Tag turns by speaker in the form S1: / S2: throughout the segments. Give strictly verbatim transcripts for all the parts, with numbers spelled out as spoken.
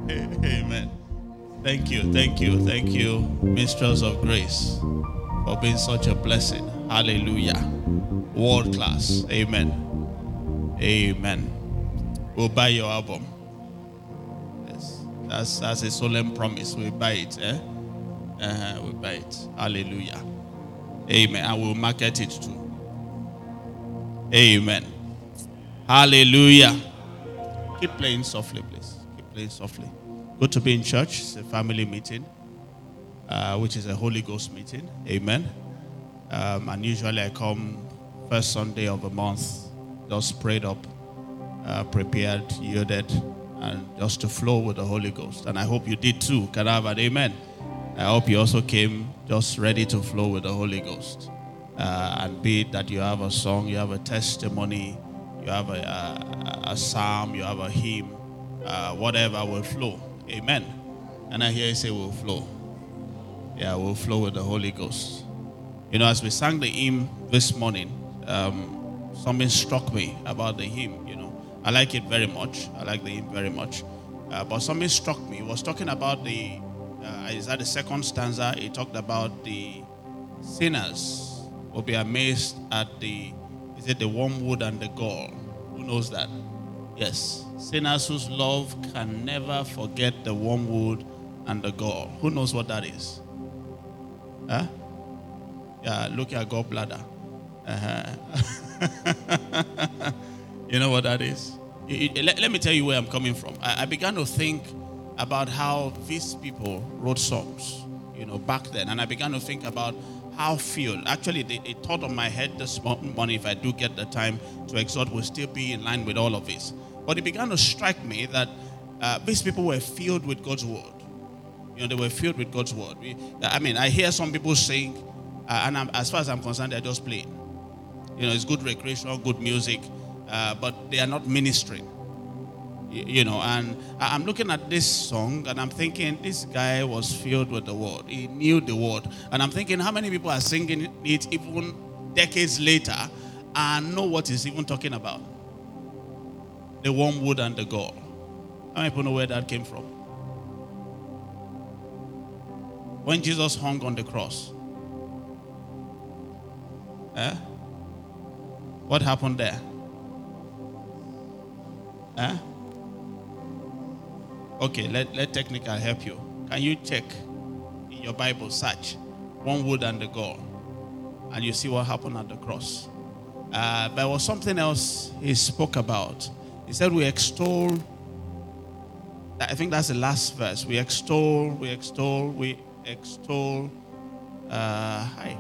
S1: Amen. Thank you, thank you, thank you, Mistress of Grace, for being such a blessing. Hallelujah. World class. Amen. Amen. We'll buy your album. Yes. That's that's a solemn promise. We'll buy it. Eh? Uh-huh, we'll buy it. Hallelujah. Amen. And we'll market it too. Amen. Hallelujah. Keep playing softly, please. Keep playing softly. Good to be in church. It's a family meeting, uh, which is a Holy Ghost meeting. Amen. Um, and usually I come first Sunday of the month, just prayed up, uh, prepared, yielded, and just to flow with the Holy Ghost. And I hope you did too. Can I have an amen? I hope you also came just ready to flow with the Holy Ghost. Uh, and be it that you have a song, you have a testimony, you have a, a, a psalm, you have a hymn, uh, whatever will flow. Amen. And I hear you say will flow. Yeah, we'll flow with the Holy Ghost. You know, as we sang the hymn this morning, um, something struck me about the hymn. You know, I like it very much. I like the hymn very much. Uh, but something struck me. It was talking about the, uh, is that the second stanza? It talked about the sinners will be amazed at the, is it the wormwood and the gall? Who knows that? Yes. Sinners whose love can never forget the wormwood and the gall. Who knows what that is? Huh? Yeah, look at gallbladder. Uh-huh. You know what that is? It, it, let, let me tell you where I'm coming from. I, I began to think about how these people wrote songs, you know, back then. And I began to think about how feel. Actually, the, a thought on my head this morning, if I do get the time to exhort, will still be in line with all of this. But it began to strike me that uh, these people were filled with God's word. You know, they were filled with God's word. We, I mean, I hear some people sing, uh, and I'm, as far as I'm concerned, they're just playing. You know, it's good recreational, good music, uh, but they are not ministering. You, you know, and I'm looking at this song, and I'm thinking, this guy was filled with the word. He knew the word. And I'm thinking, how many people are singing it even decades later and know what he's even talking about? The wormwood and the gall. How many people know where that came from? When Jesus hung on the cross. Eh? What happened there? Eh? Okay, let, let technical help you. Can you check in your Bible, search wormwood and the gall, and you see what happened at the cross? Uh, there was something else he spoke about. He said, we extol, I think that's the last verse. We extol, we extol, we extol, uh, hi.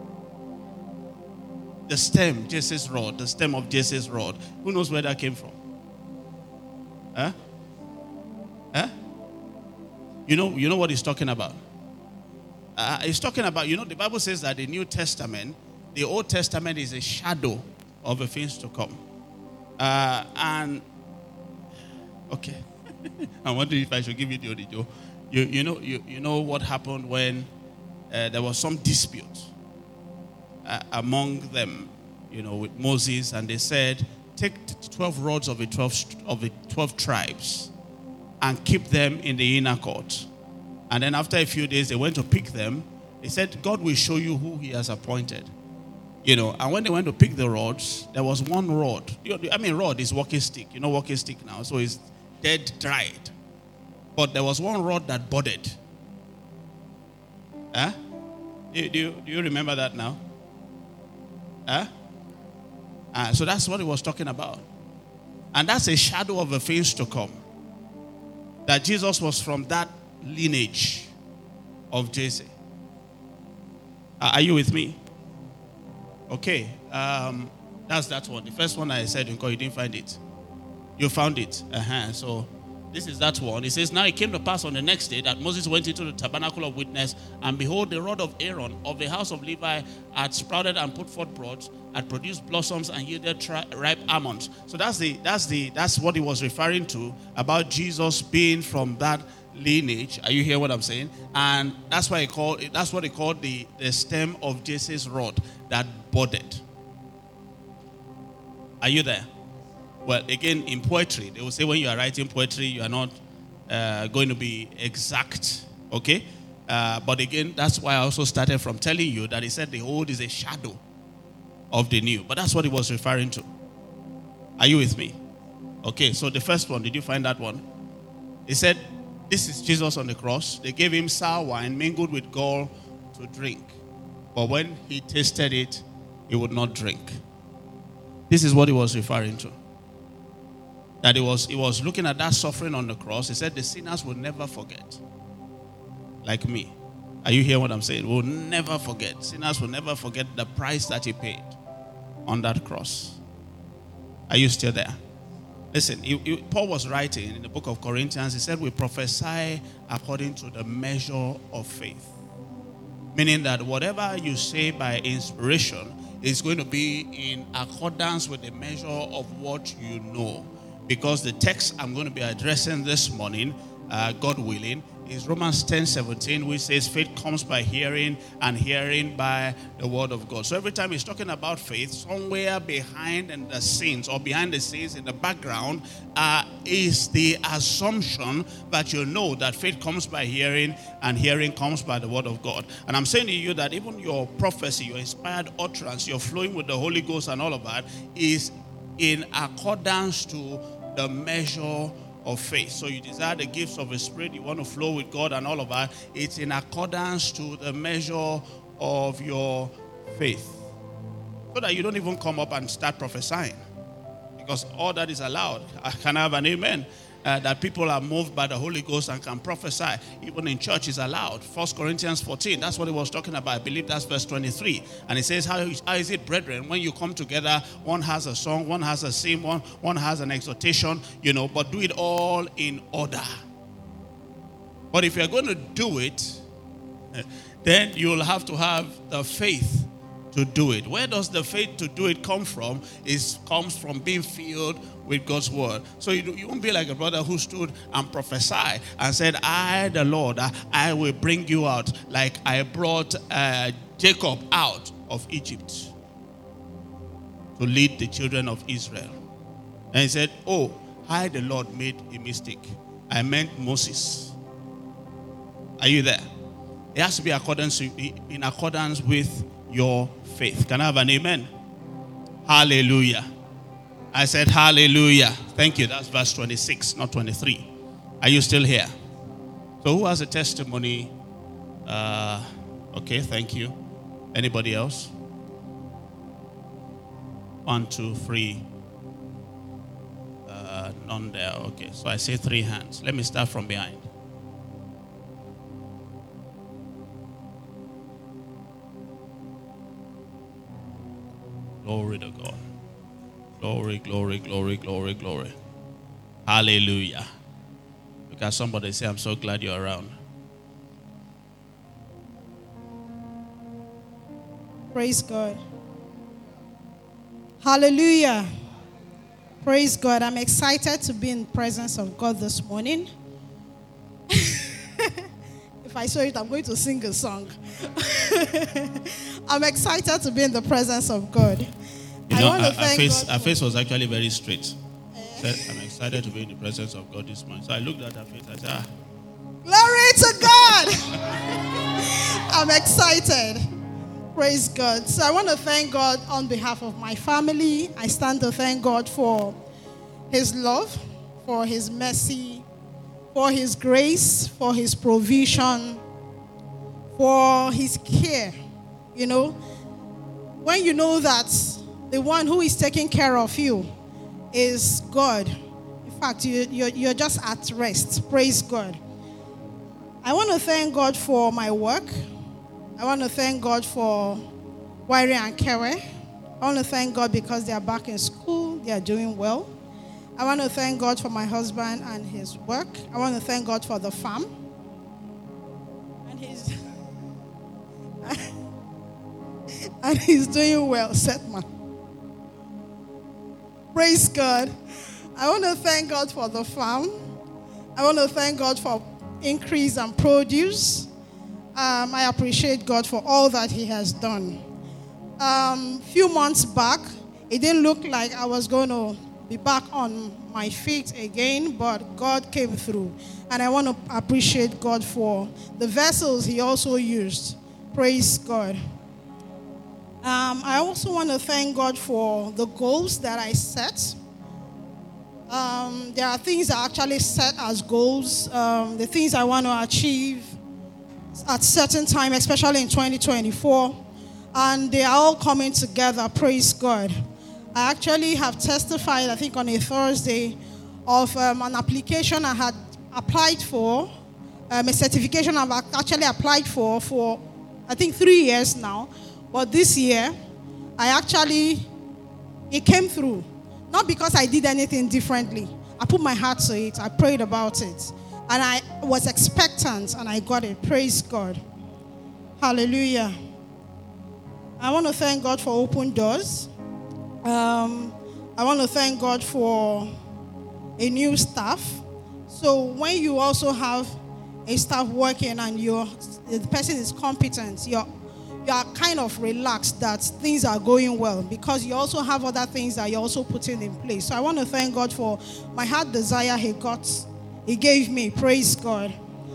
S1: The stem, Jesse's rod, the stem of Jesse's rod. Who knows where that came from? Huh? Huh? You know, you know what he's talking about? Uh, he's talking about, you know, the Bible says that the New Testament, the Old Testament is a shadow of the things to come. Uh, and, okay. I'm wondering if I should give you the audio. You, you, know, you, you know what happened when uh, there was some dispute uh, among them, you know, with Moses, and they said, take twelve rods of the twelve, of the twelve tribes and keep them in the inner court. And then after a few days, they went to pick them. They said, God will show you who he has appointed. You know, and when they went to pick the rods, there was one rod. I mean, rod is walking stick. You know walking stick now, so it's dead, dried. But there was one rod that budded. Huh? Do, do, you, do you remember that now? Huh? Uh, so that's what he was talking about. And that's a shadow of the things to come. That Jesus was from that lineage of Jesse. Uh, are you with me? Okay. Um, that's that one. The first one I said, you didn't find it. You found it. Uh-huh. So this is that one. It says, now it came to pass on the next day that Moses went into the tabernacle of witness, and behold, the rod of Aaron of the house of Levi had sprouted and put forth broads, had produced blossoms and yielded tri- ripe almonds. So that's the that's the that's what he was referring to about Jesus being from that lineage. Are you hearing what I'm saying? And that's why he called that's what he called the, the stem of Jesse's rod that budded. Are you there? Well, again, in poetry, they will say when you are writing poetry, you are not uh, going to be exact, okay? Uh, but again, that's why I also started from telling you that he said the old is a shadow of the new. But that's what he was referring to. Are you with me? Okay, so the first one, did you find that one? He said, this is Jesus on the cross. They gave him sour wine mingled with gall to drink. But when he tasted it, he would not drink. This is what he was referring to. That he was, he was looking at that suffering on the cross. He said the sinners will never forget. Like me. Are you hearing what I'm saying? We'll never forget. Sinners will never forget the price that he paid on that cross. Are you still there? Listen, he, he, Paul was writing in the book of Corinthians. He said we prophesy according to the measure of faith. Meaning that whatever you say by inspiration is going to be in accordance with the measure of what you know. Because the text I'm going to be addressing this morning, uh, God willing, is Romans ten seventeen, which says faith comes by hearing and hearing by the word of God. So every time he's talking about faith, somewhere behind in the scenes or behind the scenes in the background uh, is the assumption that you know that faith comes by hearing and hearing comes by the word of God. And I'm saying to you that even your prophecy, your inspired utterance, your flowing with the Holy Ghost and all of that is in accordance to the measure of faith. So you desire the gifts of the Spirit, you want to flow with God and all of that. It's in accordance to the measure of your faith. So that you don't even come up and start prophesying. Because all that is allowed. I can have an amen. Uh, that people are moved by the Holy Ghost and can prophesy. Even in church is allowed. First Corinthians fourteen, that's what he was talking about. I believe that's verse twenty-three. And it says, how is, how is it, brethren, when you come together, one has a song, one has a hymn, one, one has an exhortation, you know, but do it all in order. But if you're going to do it, then you'll have to have the faith to do it. Where does the faith to do it come from? It comes from being filled with God's word. So you, you won't be like a brother who stood and prophesied and said, I, the Lord, I, I will bring you out like I brought uh, Jacob out of Egypt to lead the children of Israel. And he said, oh, I, the Lord, made a mistake. I meant Moses. Are you there? It has to be accordance to, in accordance with your faith. Can I have an amen? Hallelujah. I said hallelujah. Thank you. That's verse twenty-six, not twenty-three. Are you still here? So who has a testimony? Uh, okay, thank you. Anybody else? One, two, three. Uh, none there. Okay, so I say three hands. Let me start from behind. Glory to God. Glory, glory, glory, glory, glory. Hallelujah. Look at somebody say, I'm so glad you're around.
S2: Praise God. Hallelujah. Praise God. I'm excited to be in the presence of God this morning. If I saw it, I'm going to sing a song. I'm excited to be in the presence of God.
S1: You
S2: I
S1: know,
S2: want to
S1: our,
S2: thank
S1: face,
S2: God
S1: our
S2: for...
S1: face was actually very straight. Said, I'm excited to be in the presence of God this morning. So I looked at her face. I said, ah.
S2: Glory to God. I'm excited. Praise God. So I want to thank God on behalf of my family. I stand to thank God for his love, for his mercy, for his grace, for his provision, for his care. You know, when you know that the one who is taking care of you is God, in fact, you, you're, you're just at rest. Praise God. I want to thank God for my work. I want to thank God for Wairi and Kere. I want to thank God because they are back in school. They are doing well. I want to thank God for my husband and his work. I want to thank God for the farm. And he's, and he's doing well, Setman. Praise God. I want to thank God for the farm. I want to thank God for increase and produce. Um, I appreciate God for all that he has done. A um, few months back, it didn't look like I was going to be back on my feet again, but God came through. And I want to appreciate God for the vessels he also used. Praise God. Um, I also want to thank God for the goals that I set. Um, there are things I actually set as goals, um, the things I want to achieve at certain time, especially in twenty twenty-four. And they are all coming together. Praise God. I actually have testified, I think on a Thursday, of um, an application I had applied for, um, a certification I've actually applied for for, I think, three years now. But this year, I actually, it came through. Not because I did anything differently. I put my heart to it. I prayed about it. And I was expectant, and I got it. Praise God. Hallelujah. I want to thank God for open doors. Um, I want to thank God for a new staff. So when you also have a staff working and you're, the person is competent, you're, you are kind of relaxed that things are going well because you also have other things that you're also putting in place. So I want to thank God for my heart desire he got, he gave me. Praise God.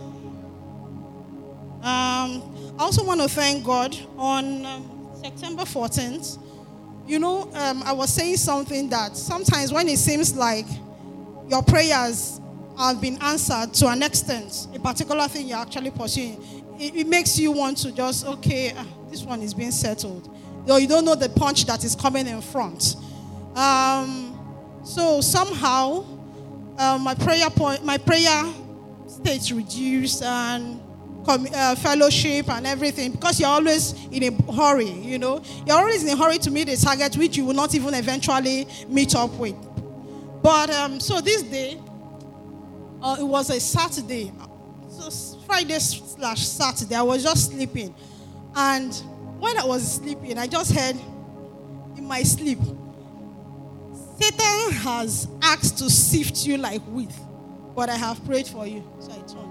S2: Um, I also want to thank God on um, September fourteenth. You know, um, I was saying something that sometimes when it seems like your prayers have been answered to an extent, a particular thing you're actually pursuing, it, it makes you want to just, okay, uh, this one is being settled. Though you don't know the punch that is coming in front. Um, so somehow, uh, my prayer point, my prayer states reduced and Uh, fellowship and everything because you're always in a hurry, you know. You're always in a hurry to meet a target which you will not even eventually meet up with. But um, so this day, uh, it was a Saturday, so Friday slash Saturday. I was just sleeping, and when I was sleeping, I just heard in my sleep, Satan has asked to sift you like wheat, but I have prayed for you. So I turned.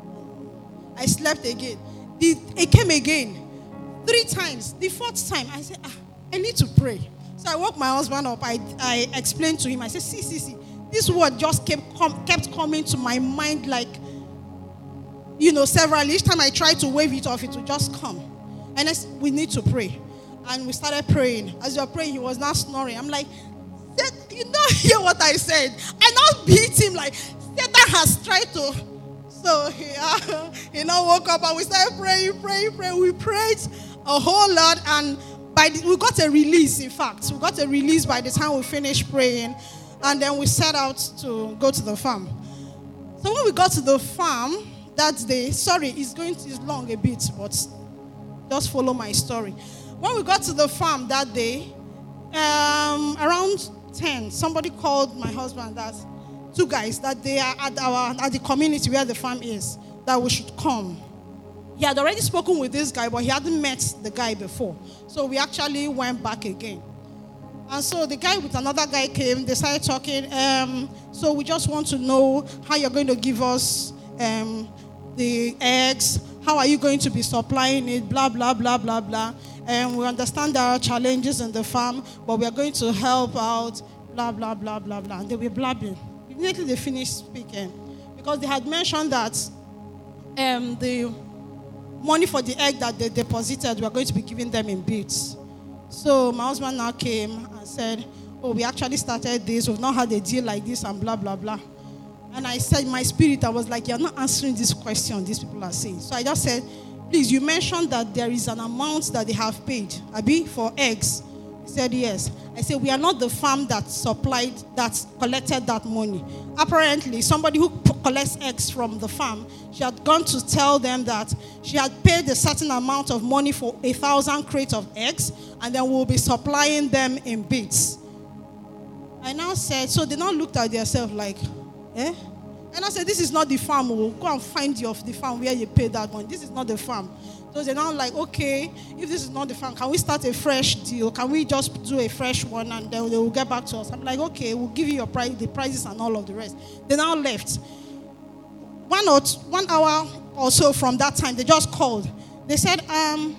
S2: I slept again. It, it came again. Three times. The fourth time, I said, ah, I need to pray. So I woke my husband up. I, I explained to him. I said, see, see, see. This word just kept, com- kept coming to my mind like, you know, several. Each time I tried to wave it off, it would just come. And I said, we need to pray. And we started praying. As we were praying, he was now snoring. I'm like, you don't hear what I said. I now beat him like, Satan has tried to... So he, uh, he now woke up and we started praying, praying, praying. We prayed a whole lot and by the, we got a release, in fact. We got a release by the time we finished praying. And then we set out to go to the farm. So when we got to the farm that day, sorry, it's going to, it's long a bit, but just follow my story. When we got to the farm that day, um, around ten, somebody called my husband that two guys that they are at our at the community where the farm is, that we should come. He had already spoken with this guy, but he hadn't met the guy before. So we actually went back again. And so the guy with another guy came, they started talking. Um, so we just want to know how you're going to give us um, the eggs, how are you going to be supplying it, blah, blah, blah, blah, blah. And we understand there are challenges in the farm, but we are going to help out, blah, blah, blah, blah, blah. And they were blabbing. Immediately they finished speaking because they had mentioned that um, the money for the egg that they deposited, we are going to be giving them in bits. So my husband now came and said, oh, we actually started this. We've not had a deal like this and blah, blah, blah. And I said, in my spirit, I was like, you're not answering this question these people are saying. So I just said, please, you mentioned that there is an amount that they have paid, Abi, for eggs. He said, yes. I said, we are not the farm that supplied, that collected that money. Apparently, somebody who collects eggs from the farm, she had gone to tell them that she had paid a certain amount of money for a thousand crates of eggs, and then we'll be supplying them in bits. I now said, so they now looked at themselves like, eh? And I said, this is not the farm. We'll go and find you the farm where you pay that money. This is not the farm. So they're now like, okay, if this is not the farm, can we start a fresh deal? Can we just do a fresh one and then they will get back to us? I'm like, okay, we'll give you your price, the prices and all of the rest. They now left. One or two, one hour or so from that time, they just called. They said um,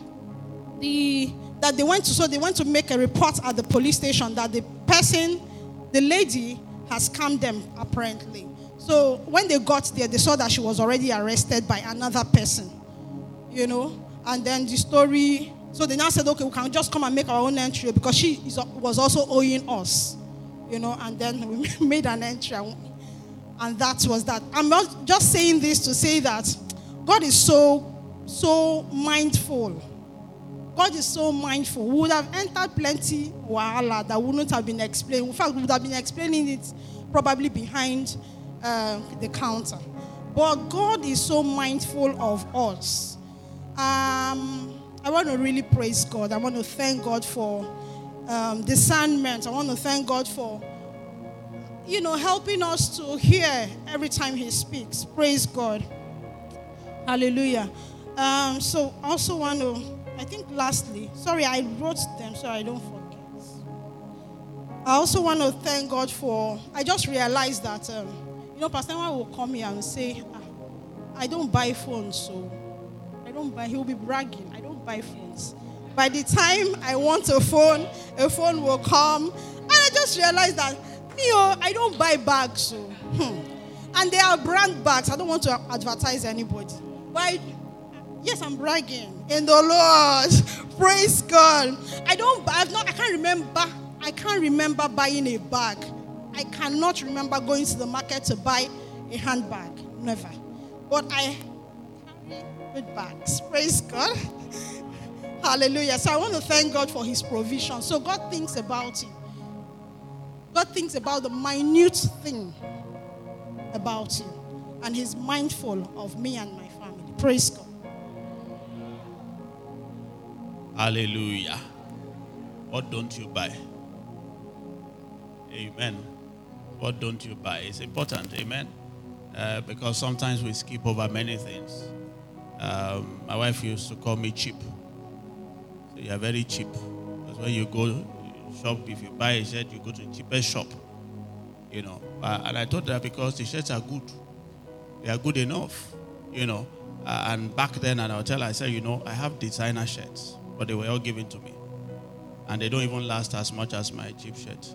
S2: the that they went to, so they went to make a report at the police station that the person, the lady has scammed them, apparently. So when they got there, they saw that she was already arrested by another person, you know. And then the story, so they now said, okay, we can just come and make our own entry because she is, was also owing us, you know. And then we made an entry, and that was that. I'm not just saying this to say that God is so, so mindful. God is so mindful. We would have entered plenty wahala that wouldn't have been explained. In fact, we would have been explaining it probably behind uh, the counter. But God is so mindful of us. Um, I want to really praise God. I want to thank God for um, discernment. I want to thank God for, you know, helping us to hear every time He speaks. Praise God. Hallelujah. Um, so I also want to, I think lastly, sorry, I wrote them so I don't forget. I also want to thank God for, I just realized that, um, you know, Pastor Emma will come here and say, ah, I don't buy phones, so I don't buy, he'll be bragging, I don't buy phones. By the time I want a phone, a phone will come. And I just realized that, me, oh, I don't buy bags, so, hmm. And they are brand bags. I don't want to advertise anybody. But I, yes, I'm bragging in the Lord. Praise God. I don't, I've not, I can't remember, I can't remember buying a bag. I cannot remember going to the market to buy a handbag. Never. But I carry good bags. Praise God. Hallelujah. So I want to thank God for His provision. So God thinks about it. God thinks about the minute thing about you. And He's mindful of me and my family. Praise God.
S1: Hallelujah. What don't you buy? Amen. What don't you buy? It's important. Amen. Uh, because sometimes we skip over many things. Um, my wife used to call me cheap. So you are very cheap. Because when you go shop, if you buy a shirt, you go to the cheapest shop. You know. Uh, and I told her because the shirts are good. They are good enough. You know. Uh, and back then, and I'll tell her, I said, you know, I have designer shirts. But they were all given to me. And they don't even last as much as my cheap shirt.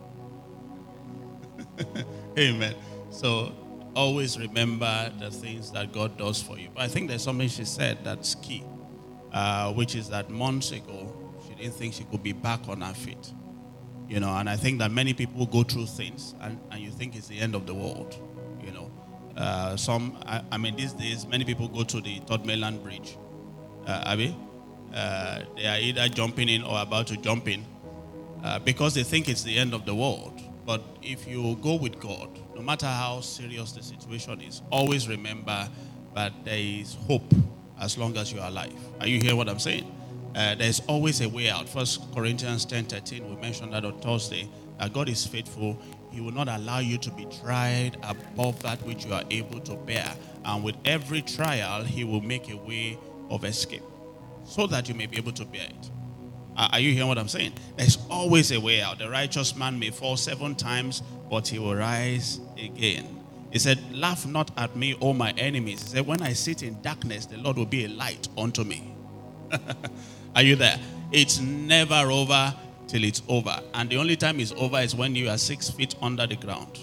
S1: Amen. So always remember the things that God does for you. But I think there's something she said that's key, uh, which is that months ago, she didn't think she could be back on her feet. You know, and I think that many people go through things and, and you think it's the end of the world. You know, uh, some, I, I mean, these days, many people go to the Third Mainland Bridge. Uh, Abby? Uh, they are either jumping in or about to jump in uh, because they think it's the end of the world. But if you go with God, no matter how serious the situation is, always remember that there is hope as long as you are alive. Are you hearing what I'm saying? Uh, there's always a way out. First Corinthians ten thirteen, we mentioned that on Thursday, that God is faithful. He will not allow you to be tried above that which you are able to bear. And with every trial, He will make a way of escape, so that you may be able to bear it. Uh, are you hearing what I'm saying? There's always a way out. The righteous man may fall seven times, but he will rise again. He said, laugh not at me, O my enemies. He said, when I sit in darkness, the Lord will be a light unto me. Are you there? It's never over till it's over. And the only time it's over is when you are six feet under the ground.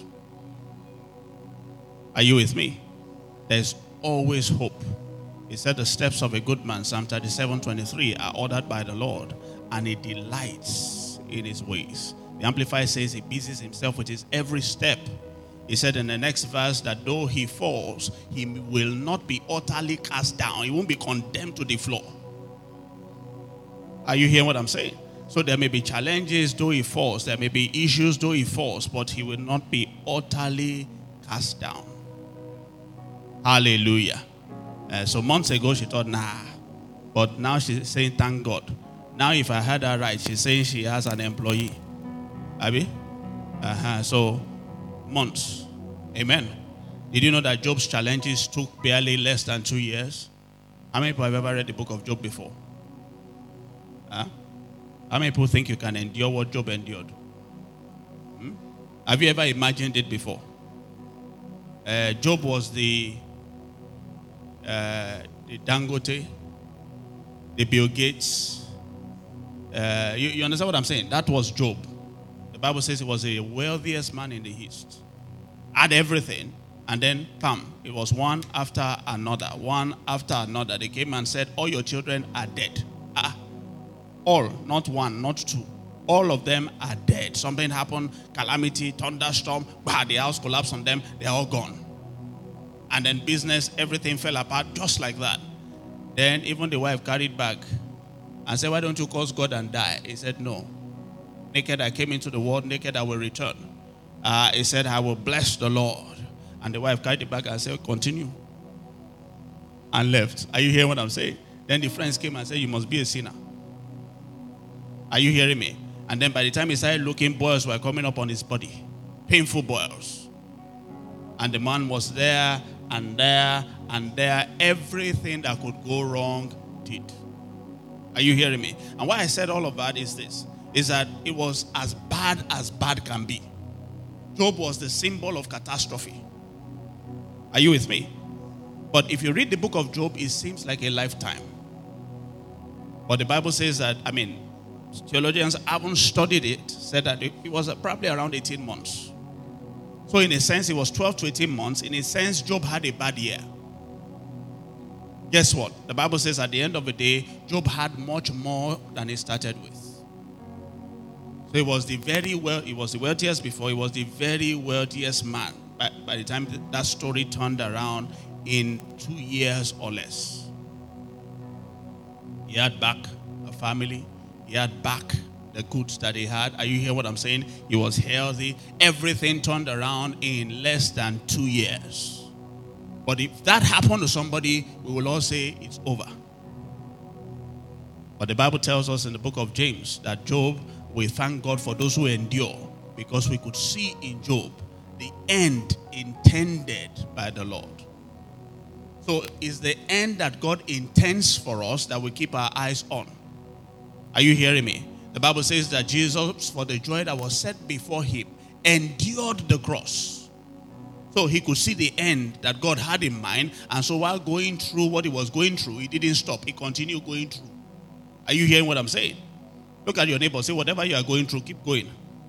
S1: Are you with me? There's always hope. He said the steps of a good man, Psalm thirty-seven twenty-three, are ordered by the Lord, and He delights in His ways. The Amplifier says He busies Himself with His every step. He said in the next verse that though he falls, he will not be utterly cast down. He won't be condemned to the floor. Are you hearing what I'm saying? So there may be challenges though he falls. There may be issues though he falls, but he will not be utterly cast down. Hallelujah. Uh, so months ago, she thought, nah. But now she's saying, thank God. Now, if I heard her right, she's saying she has an employee. Abby? Uh-huh. So, months. Amen. Did you know that Job's challenges took barely less than two years? How many people have ever read the book of Job before? Huh? How many people think you can endure what Job endured? Hmm? Have you ever imagined it before? Uh, Job was the... Uh, the Dangote, the Bill Gates. Uh, you, you understand what I'm saying? That was Job. The Bible says he was the wealthiest man in the East. Had everything, and then come. It was one after another, one after another. They came and said, all your children are dead. Ah, all, not one, not two. All of them are dead. Something happened, calamity, thunderstorm, bah, the house collapsed on them, they're all gone. And then business, everything fell apart just like that. Then even the wife carried back and said, why don't you curse God and die? He said, no. Naked I came into the world, naked I will return. Uh, he said, I will bless the Lord. And the wife carried it back and said, continue. And left. Are you hearing what I'm saying? Then the friends came and said, you must be a sinner. Are you hearing me? And then by the time he started looking, boils were coming up on his body. Painful boils. And the man was there and there and there. Everything that could go wrong did. Are you hearing me? And why I said all of that is this. Is that it was as bad as bad can be. Job was the symbol of catastrophe. Are you with me? But if you read the book of Job, it seems like a lifetime. But the Bible says that, I mean, theologians haven't studied it, said that it was probably around eighteen months. So in a sense, it was twelve to eighteen months. In a sense, Job had a bad year. Guess what? The Bible says at the end of the day, Job had much more than he started with. So he was the very well, he was the wealthiest before, he was the very wealthiest man. By, by the time that story turned around in two years or less. He had back a family, he had back the goods that he had. Are you hearing what I'm saying? He was healthy. Everything turned around in less than two years. But if that happened to somebody, we will all say it's over. But the Bible tells us in the book of James that Job, we thank God for those who endure, because we could see in Job the end intended by the Lord. So it's the end that God intends for us that we keep our eyes on. Are you hearing me? The Bible says that Jesus, for the joy that was set before him, endured the cross. So he could see the end that God had in mind. And so while going through what he was going through, he didn't stop. He continued going through. Are you hearing what I'm saying? Look at your neighbor. Say, whatever you are going through, keep going.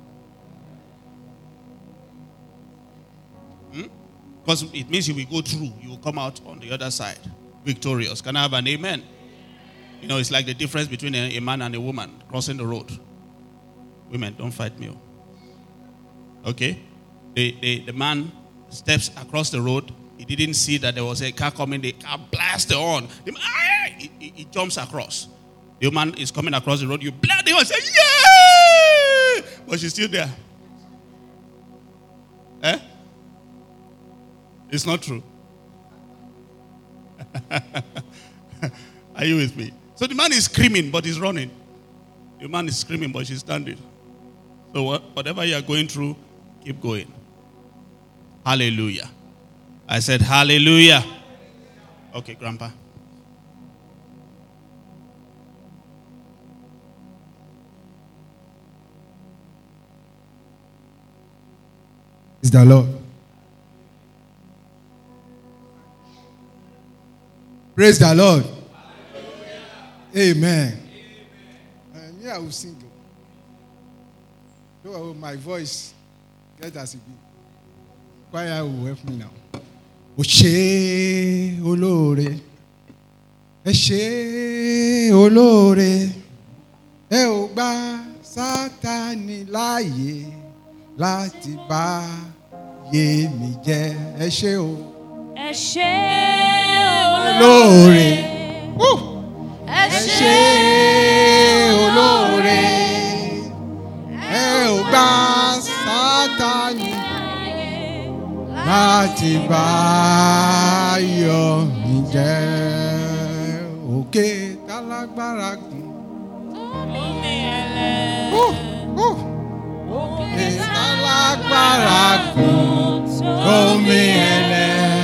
S1: Hmm? Because it means you will go through. You will come out on the other side victorious. Can I have an amen? You know, it's like the difference between a, a man and a woman crossing the road. Women, don't fight me. Okay? The, the, the man steps across the road. He didn't see that there was a car coming. The car blasted on. The man, he, he, he jumps across. The woman is coming across the road. You blast the horn and say, yeah! But she's still there. Eh? It's not true. Are you with me? So the man is screaming, but he's running. The man is screaming, but she's standing. So what, whatever you are going through, keep going. Hallelujah. I said hallelujah. Okay, Grandpa.
S3: Praise the Lord. Praise the Lord. Amen. Amen. Uh, me, I will sing. So my voice get as it be. Choir will help me now. O ṣé olóore, ẹ ṣé olóore, ẹ ò gbà Sátánì láàyè láti bá yé mi jẹ́, ẹ ṣé o.
S4: Ẹ ṣé
S3: olóore,
S4: ẹ
S3: ẹ ṣé olóore, ẹ ò gbà Sátánì láti bá yọ̀ mí jẹ́, òkè tálágbára gùn.
S4: omi ẹlẹ́.
S3: Òkè tálágbára gùn omi ẹlẹ́.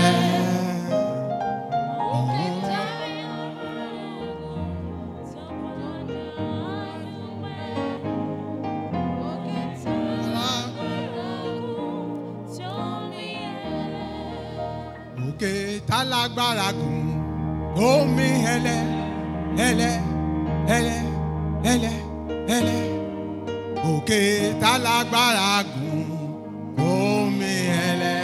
S3: Òkè tálágbára gùn omi ẹlẹ́, ẹlẹ́, ẹlẹ́, ẹlẹ́, ẹlẹ́. òkè tálágbára gùn omi ẹlẹ́.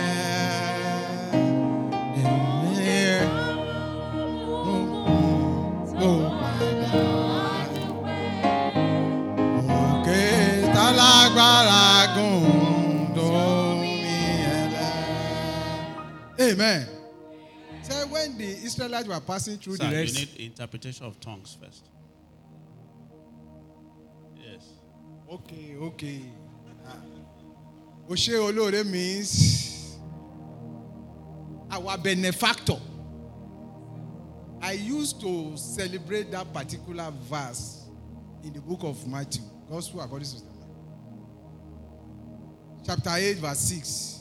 S3: Òkè tálágbára gùn omi ẹlẹ́. Amen. So when the Israelites were passing through
S1: Sir,
S3: the Red
S1: you
S3: Sea,
S1: need interpretation of tongues first. Yes.
S3: okay, okay. Oshe Olore means our benefactor. I used to celebrate that particular verse in the book of Matthew, Gospel according to Matthew, chapter eight, verse six.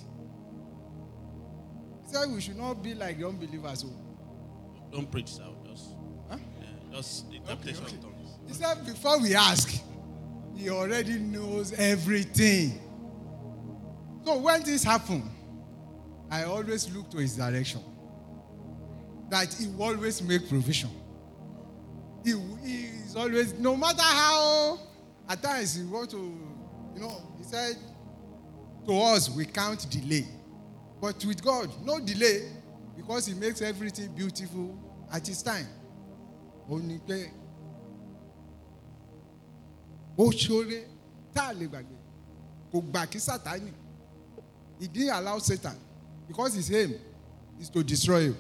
S3: He said we should not be like the unbelievers.
S1: Don't preach, sir. Just,
S3: Huh?
S1: yeah, just interpretation
S3: Okay, okay.
S1: of tongues.
S3: He said before we ask, he already knows everything. So when this happens, I always look to his direction. That he will always make provision. He, he is always, no matter how, at times he want to, you know, he said, to us we count delay. But with God, no delay, because he makes everything beautiful at his time. Only pé ó ṣoore tá a lè gbàgbé kò gbà kí Sátánì. He didn't allow Satan because his aim is to destroy you.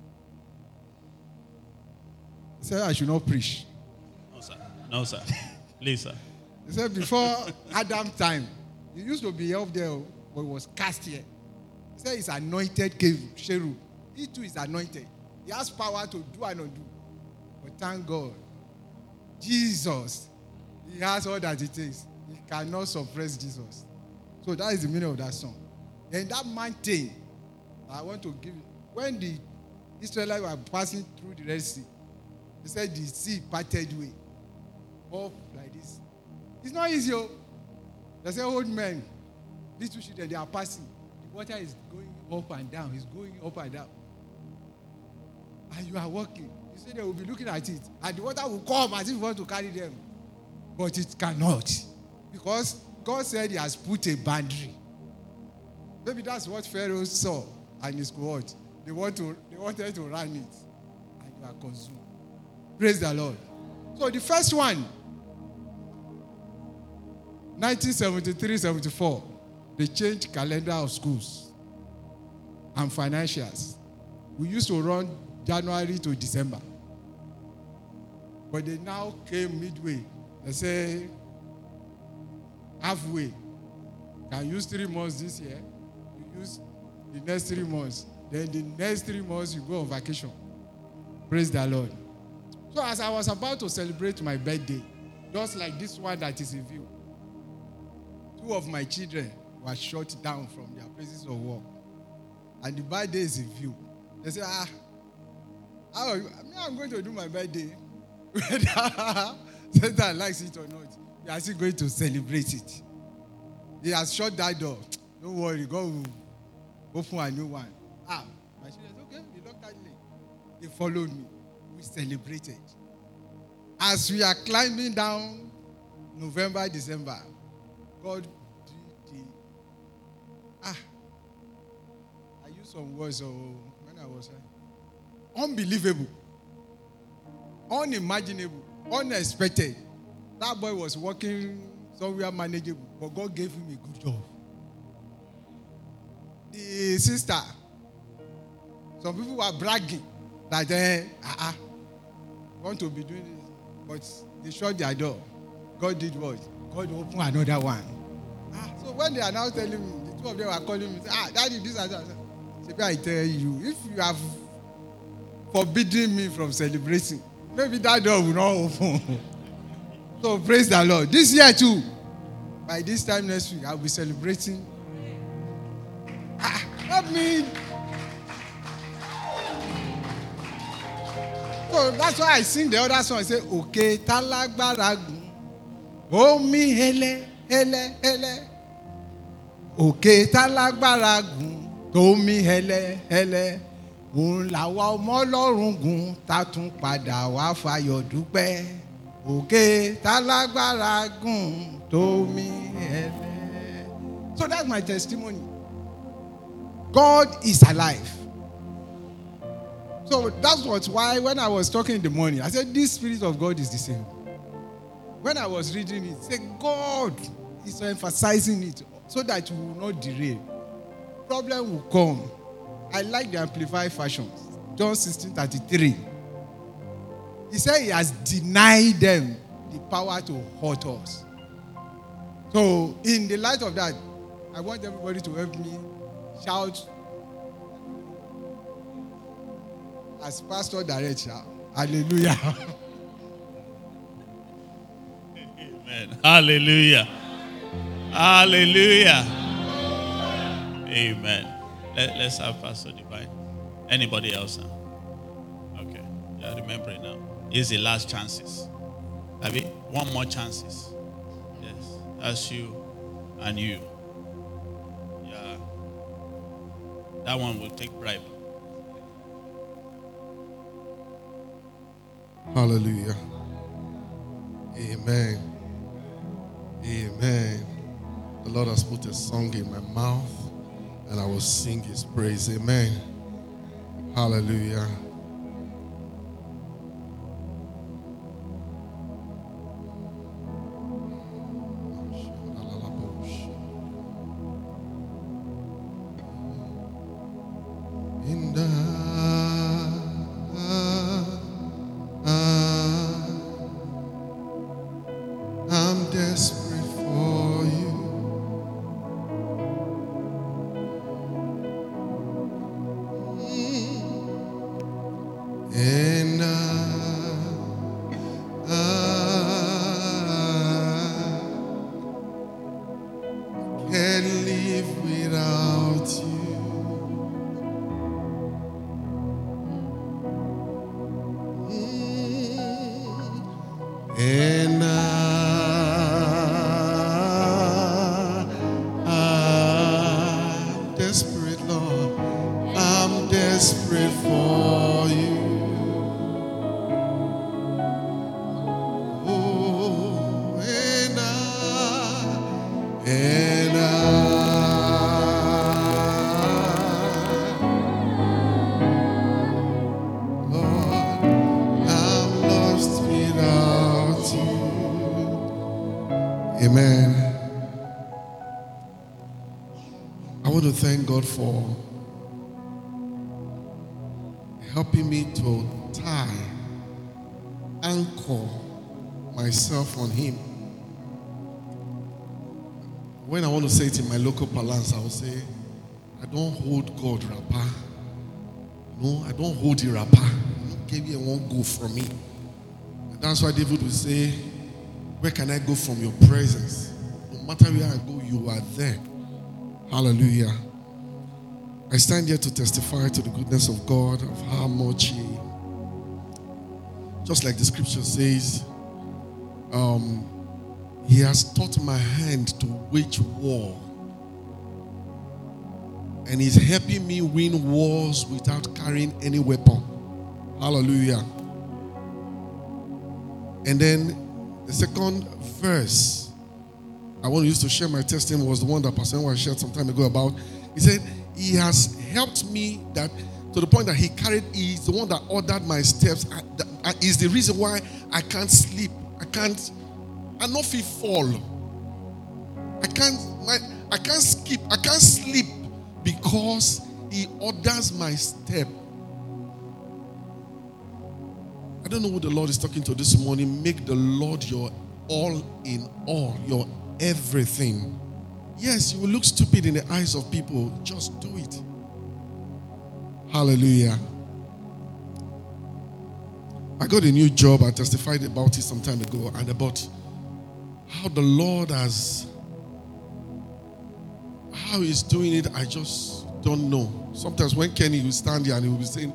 S3: He said I should not preach.
S1: No, sir. No, sir. Please, sir.
S3: He said before Adam time, he used to be up there, but he was cast here. He said he's anointed cherub. He too is anointed. He has power to do and undo. But thank God, Jesus, he has all that it takes. He cannot suppress Jesus. So that is the meaning of that song. Then that mountain, I want to give you, when the Israelites were passing through the Red Sea, they said the sea parted way. Up like this. It's not easy. Oh. They say old men, these two children, they are passing. The water is going up and down. It's going up and down. And you are walking. You say they will be looking at it. And the water will come as if you want to carry them. But it cannot. Because God said he has put a boundary. Maybe that's what Pharaoh saw and his cohort. They want to, they wanted to run it. And you are consumed. Praise the Lord. So the first one, nineteen seventy-three seventy-four, they changed calendar of schools and financials. We used to run January to December. But they now came midway. They say halfway. Can use three months this year. You use the next three months. Then the next three months you go on vacation. Praise the Lord. So as I was about to celebrate my birthday, just like this one that is in view, two of my children were shut down from their places of work. And the birthday is in view. They say, ah, how are you? I mean, I'm going to do my birthday. Whether Satan likes it or not, we are still going to celebrate it. He has shut that door. Don't worry, God will open a new one. Ah, my children said, okay, we locked that lane. They followed me. We celebrated. As we are climbing down November, December, God did the, ah, I used some words oh, when I was uh, unbelievable, unimaginable, unexpected. That boy was working somewhere manageable, but God gave him a good job. The sister, some people were bragging that eh, uh-uh, want to be doing this, but they shut their door. God did what? God opened another one. Ah, so when they are now telling me, the two of them are calling me, say, ah, daddy, this and that. Maybe I tell you, if you have forbidden me from celebrating, maybe that door will not open. So praise the Lord. This year too, by this time next week, I'll be celebrating. Ah, help me. So that's why I sing the other song. I say, okay, tálágbára gùn, omi hele, hele, hele. Okay, tálágbára gùn, omi hele, hele. Òun làwa ọmọ Ọlọ́run gùn, tá tún padà wá fayọ̀ dúpẹ́. Okay, tálágbára gùn, told me. So that's my testimony. God is alive. So that's what's why when I was talking in the morning, I said, this Spirit of God is the same. When I was reading it, I said, God is emphasizing it so that we will not derail. Problem will come. I like the Amplified version. John sixteen thirty-three. He said he has denied them the power to hurt us. So in the light of that, I want everybody to help me shout as Pastor directs. Hallelujah.
S1: Amen. Hallelujah. Hallelujah. Amen. Let, let's have Pastor Divine. Anybody else now? Okay. Yeah, remember it now. It's the last chances. Have you? One more chances. Yes. That's you and you. Yeah. That one will take bribe.
S5: Hallelujah. Amen. Amen. The Lord has put a song in my mouth and I will sing his praise. Amen. Hallelujah. In the I'm desperate for you. And I, I can't live without you. And I, I'm desperate, Lord. I'm desperate for you. Oh, and I, and I, Lord, I'm lost without you. Amen. I want to thank God for helping me to tie, anchor myself on Him. When I want to say it in my local parlance, I will say, I don't hold God rapper. No, I don't hold the rapper. Give you one go from me. And that's why David will say, where can I go from your presence? No matter where I go, you are there. Hallelujah. I stand here to testify to the goodness of God, of how much He, just like the scripture says, um, He has taught my hand to wage war. And He's helping me win wars without carrying any weapon. Hallelujah. And then the second verse I want to use to share my testimony was the one that Pastor Nwa shared some time ago about. He said, He has helped me that to the point that He carried, He's the one that ordered my steps. That is the reason why I can't sleep. I can't, I not feel fall. I can't, my, I can't skip. I can't sleep because He orders my step. I don't know who the Lord is talking to this morning. Make the Lord your all in all, your everything. Yes, you will look stupid in the eyes of people. Just do it. Hallelujah. I got a new job. I testified about it some time ago and about how the Lord has, how He's doing it. I just don't know. Sometimes when Kenny will stand here and he will be saying,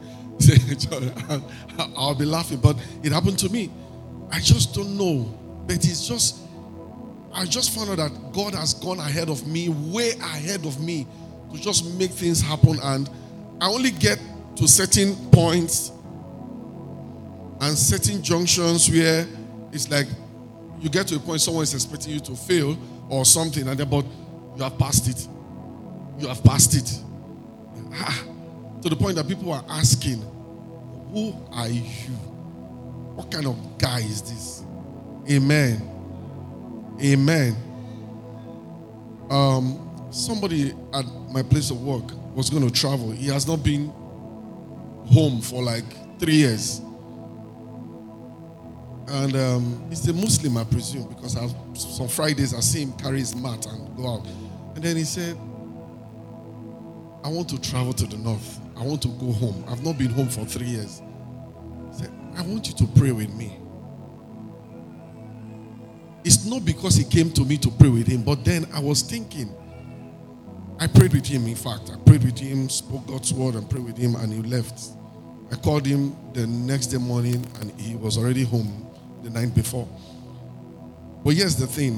S5: I'll be laughing, but it happened to me. I just don't know. But it's just, I just found out that God has gone ahead of me, way ahead of me, to just make things happen. And I only get to certain points and certain junctions where it's like you get to a point someone is expecting you to fail or something, and then, but you have passed it. You have passed it. Ah, to the point that people are asking, who are you? What kind of guy is this? Amen. Amen. Um, somebody at my place of work was going to travel. He has not been home for like three years. And um, he's a Muslim, I presume, because I've, some Fridays I see him carry his mat and go out. And then he said, I want to travel to the north. I want to go home. I've not been home for three years. He said, I want you to pray with me. It's not because he came to me to pray with him, but then I was thinking, I prayed with him, in fact. I prayed with him, spoke God's word and prayed with him, and he left. I called him the next day morning, and he was already home the night before. But here's the thing.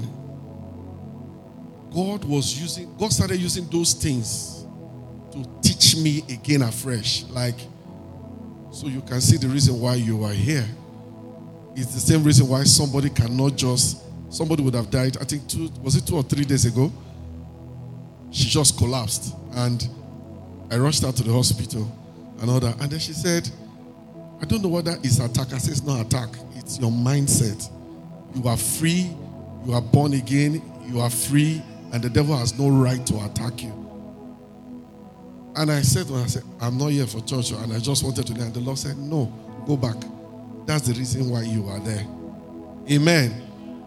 S5: God was using, God started using those things to teach me again afresh. Like, so you can see the reason why you are here. It's the same reason why somebody cannot just, somebody would have died, I think two, was it two or three days ago? She just collapsed. And I rushed out to the hospital and all that. And then she said, I don't know whether it's attack. I said, it's not attack. It's your mindset. You are free. You are born again. You are free. And the devil has no right to attack you. And I said, when I said, I'm not here for church. And I just wanted to learn. And the Lord said, no, go back. That's the reason why you are there. Amen.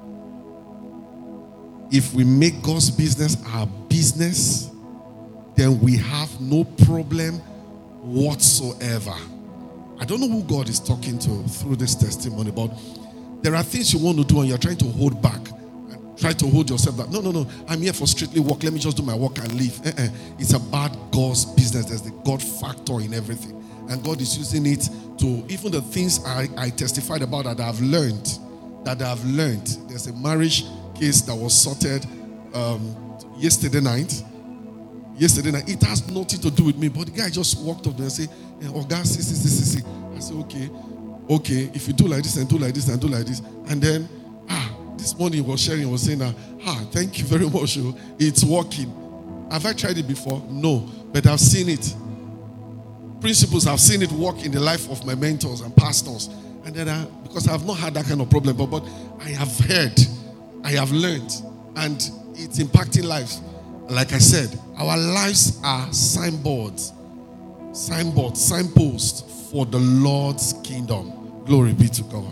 S5: If we make God's business our business, then we have no problem whatsoever. I don't know who God is talking to through this testimony, but there are things you want to do and you're trying to hold back. And try to hold yourself back. No, no, no. I'm here for strictly work. Let me just do my work and leave. Uh-uh. It's about God's business. There's the God factor in everything. And God is using it to, even the things I, I testified about that I've learned, that I've learned. There's a marriage case that was sorted um, yesterday night. Yesterday night. It has nothing to do with me, but the guy just walked up there and said, oh, God, see, see, see, see, see. I said, okay, okay, if you do like this and do like this and do like this. And then, ah, this morning he was sharing, he was saying, that, ah, thank you very much. Oh, it's working. Have I tried it before? No, but I've seen it. Principles, I've seen it work in the life of my mentors and pastors. And then, I, because I have not had that kind of problem, but, but I have heard, I have learned, and it's impacting lives. Like I said, our lives are signboards, signboards, signposts for the Lord's kingdom. Glory be to God.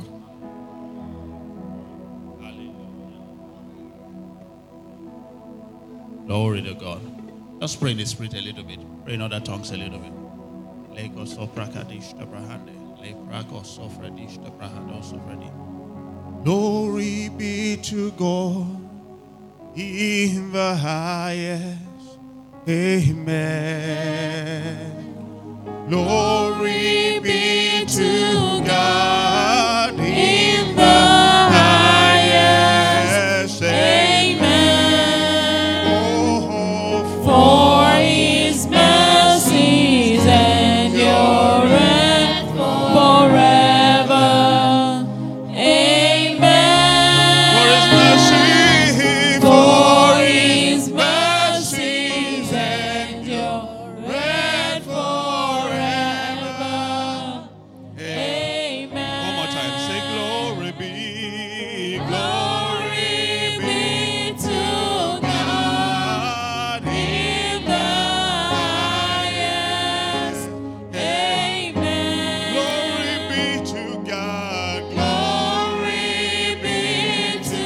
S1: Glory to God. Just pray in the spirit a little bit. Pray in other tongues a little bit. Glory be to God in the highest. Amen. Glory be to God in the highest.
S4: Amen.
S1: Oh,
S4: For his mercies endureth forever. Amen.
S1: for his mercy,
S4: For his mercies endureth forever. Amen.
S1: one more time, say glory be,
S4: Glory be to God
S1: God
S4: in the highest. Amen.
S1: Glory be to God.
S4: Glory be to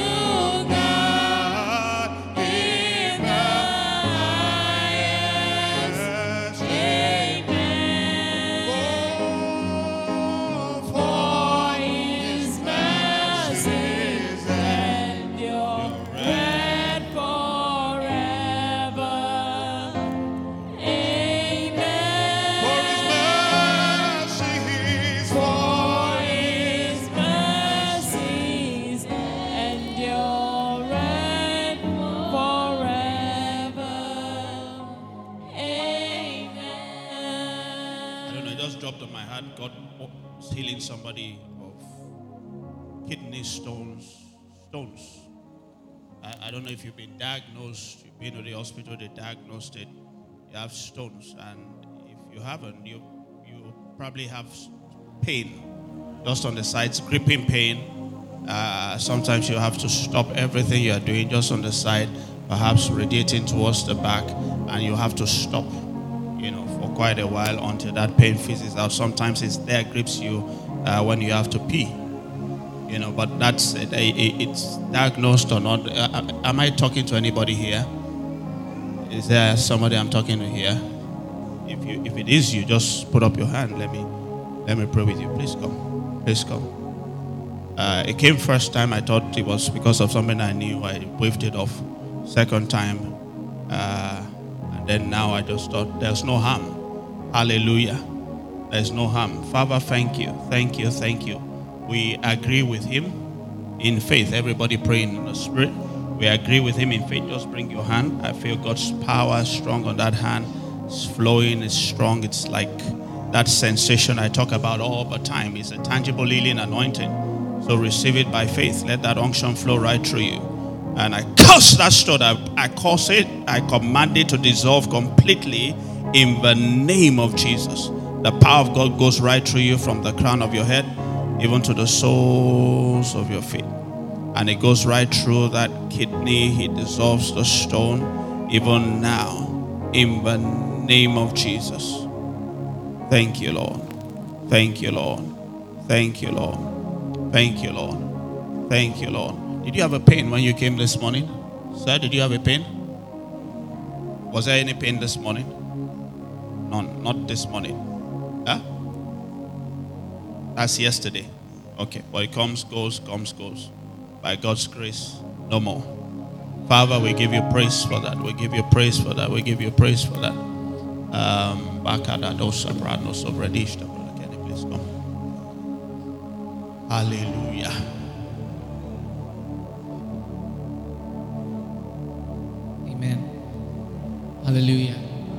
S4: God
S1: God
S4: in the highest. Amen. For his mercies endureth forever. Amen.
S1: For his mercies,
S4: For his mercies endureth forever. Amen.
S1: I don't know, it just dropped on my heart. God is healing somebody of kidney stones, stones. I, I don't know if you've been diagnosed, you've been to the hospital, they diagnosed it, you have stones. And if you haven't, you, you probably have pain just on the sides, gripping pain. Uh, sometimes you have to stop everything you are doing just on the side, perhaps radiating towards the back, and you have to stop, you know, for quite a while until that pain fizzes out. Sometimes it's there, grips you uh, when you have to pee, you know, but that's it. It's diagnosed or not. Uh, am I talking to anybody here? Is there somebody I'm talking to here? If you, if it is you, just put up your hand. Let me, let me pray with you. Please come. Please come. Uh, it came first time, I thought it was because of something I knew. I waved it off. Second time, uh, and then now I just thought there's no harm. Hallelujah. There's no harm. Father, thank you. Thank you. Thank you. We agree with him in faith. Everybody praying in the spirit. We agree with him in faith. Just bring your hand. I feel God's power strong on that hand. It's flowing. It's strong. It's like that sensation I talk about all the time. It's a tangible healing anointing. So receive it by faith. Let that unction flow right through you. And I curse that stone. I, I curse it. I command it to dissolve completely in the name of Jesus. The power of God goes right through you from the crown of your head even to the soles of your feet. And it goes right through that kidney. He dissolves the stone even now in the name of Jesus. Thank you, Lord. Thank you, Lord. Thank you, Lord. Thank you, Lord. Thank you, Lord. Did you have a pain when you came this morning? Sir, did you have a pain? Was there any pain this morning? None, not this morning. Huh? That's yesterday. Okay, well, it comes, goes, comes, goes. By God's grace, no more. Father, we give you praise for that. We give you praise for that. We give you praise for that. Um, please come. Hallelujah.
S6: Amen. Hallelujah.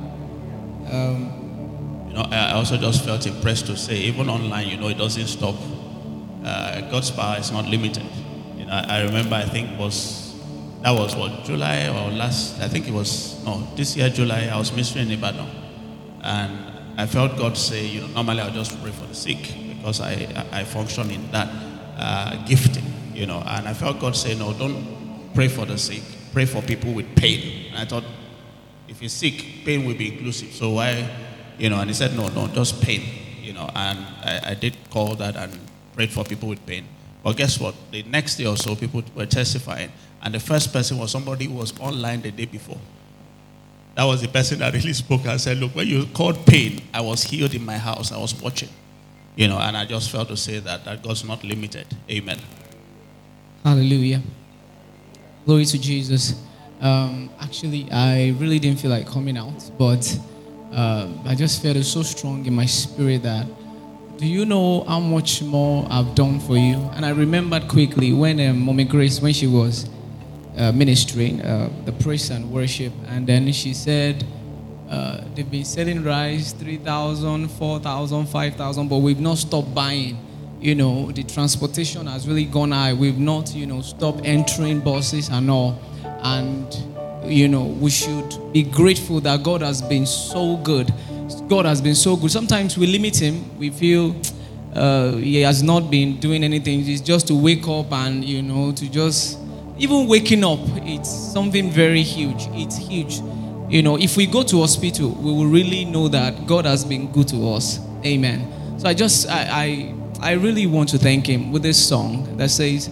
S6: Um,
S1: you know, I also just felt impressed to say, even online, you know, it doesn't stop. Uh, God's power is not limited. You know, I remember, I think it was, that was what, July or last, I think it was, no, this year, July, I was ministering in Ibadan. And I felt God say, you know, normally I'll just pray for the sick, because I, I function in that uh, gifting, you know. And I felt God say, no, don't pray for the sick. Pray for people with pain. And I thought, if you're sick, pain will be inclusive. So why, you know, and he said, no, no, just pain, you know. And I, I did call that and prayed for people with pain. But guess what? The next day or so, people were testifying. And the first person was somebody who was online the day before. That was the person that really spoke and said, look, when you called pain, I was healed in my house. I was watching. You know, and I just felt to say that, that God's not limited. Amen.
S6: Hallelujah. Glory to Jesus. Um, actually, I really didn't feel like coming out, but uh, I just felt it so strong in my spirit that, do you know how much more I've done for you? And I remembered quickly when um, Mommy Grace, when she was uh, ministering uh, the praise and worship, and then she said, Uh, they've been selling rice, three thousand, four thousand, five thousand, but we've not stopped buying. You know, the transportation has really gone high. We've not, you know, stopped entering buses and all. And, you know, we should be grateful that God has been so good. God has been so good. Sometimes we limit him. We feel uh, he has not been doing anything. It's just to wake up and, you know, to just, even waking up, it's something very huge. It's huge. You know, if we go to hospital, we will really know that God has been good to us. Amen. So I just, I, I, I really want to thank him with this song that says,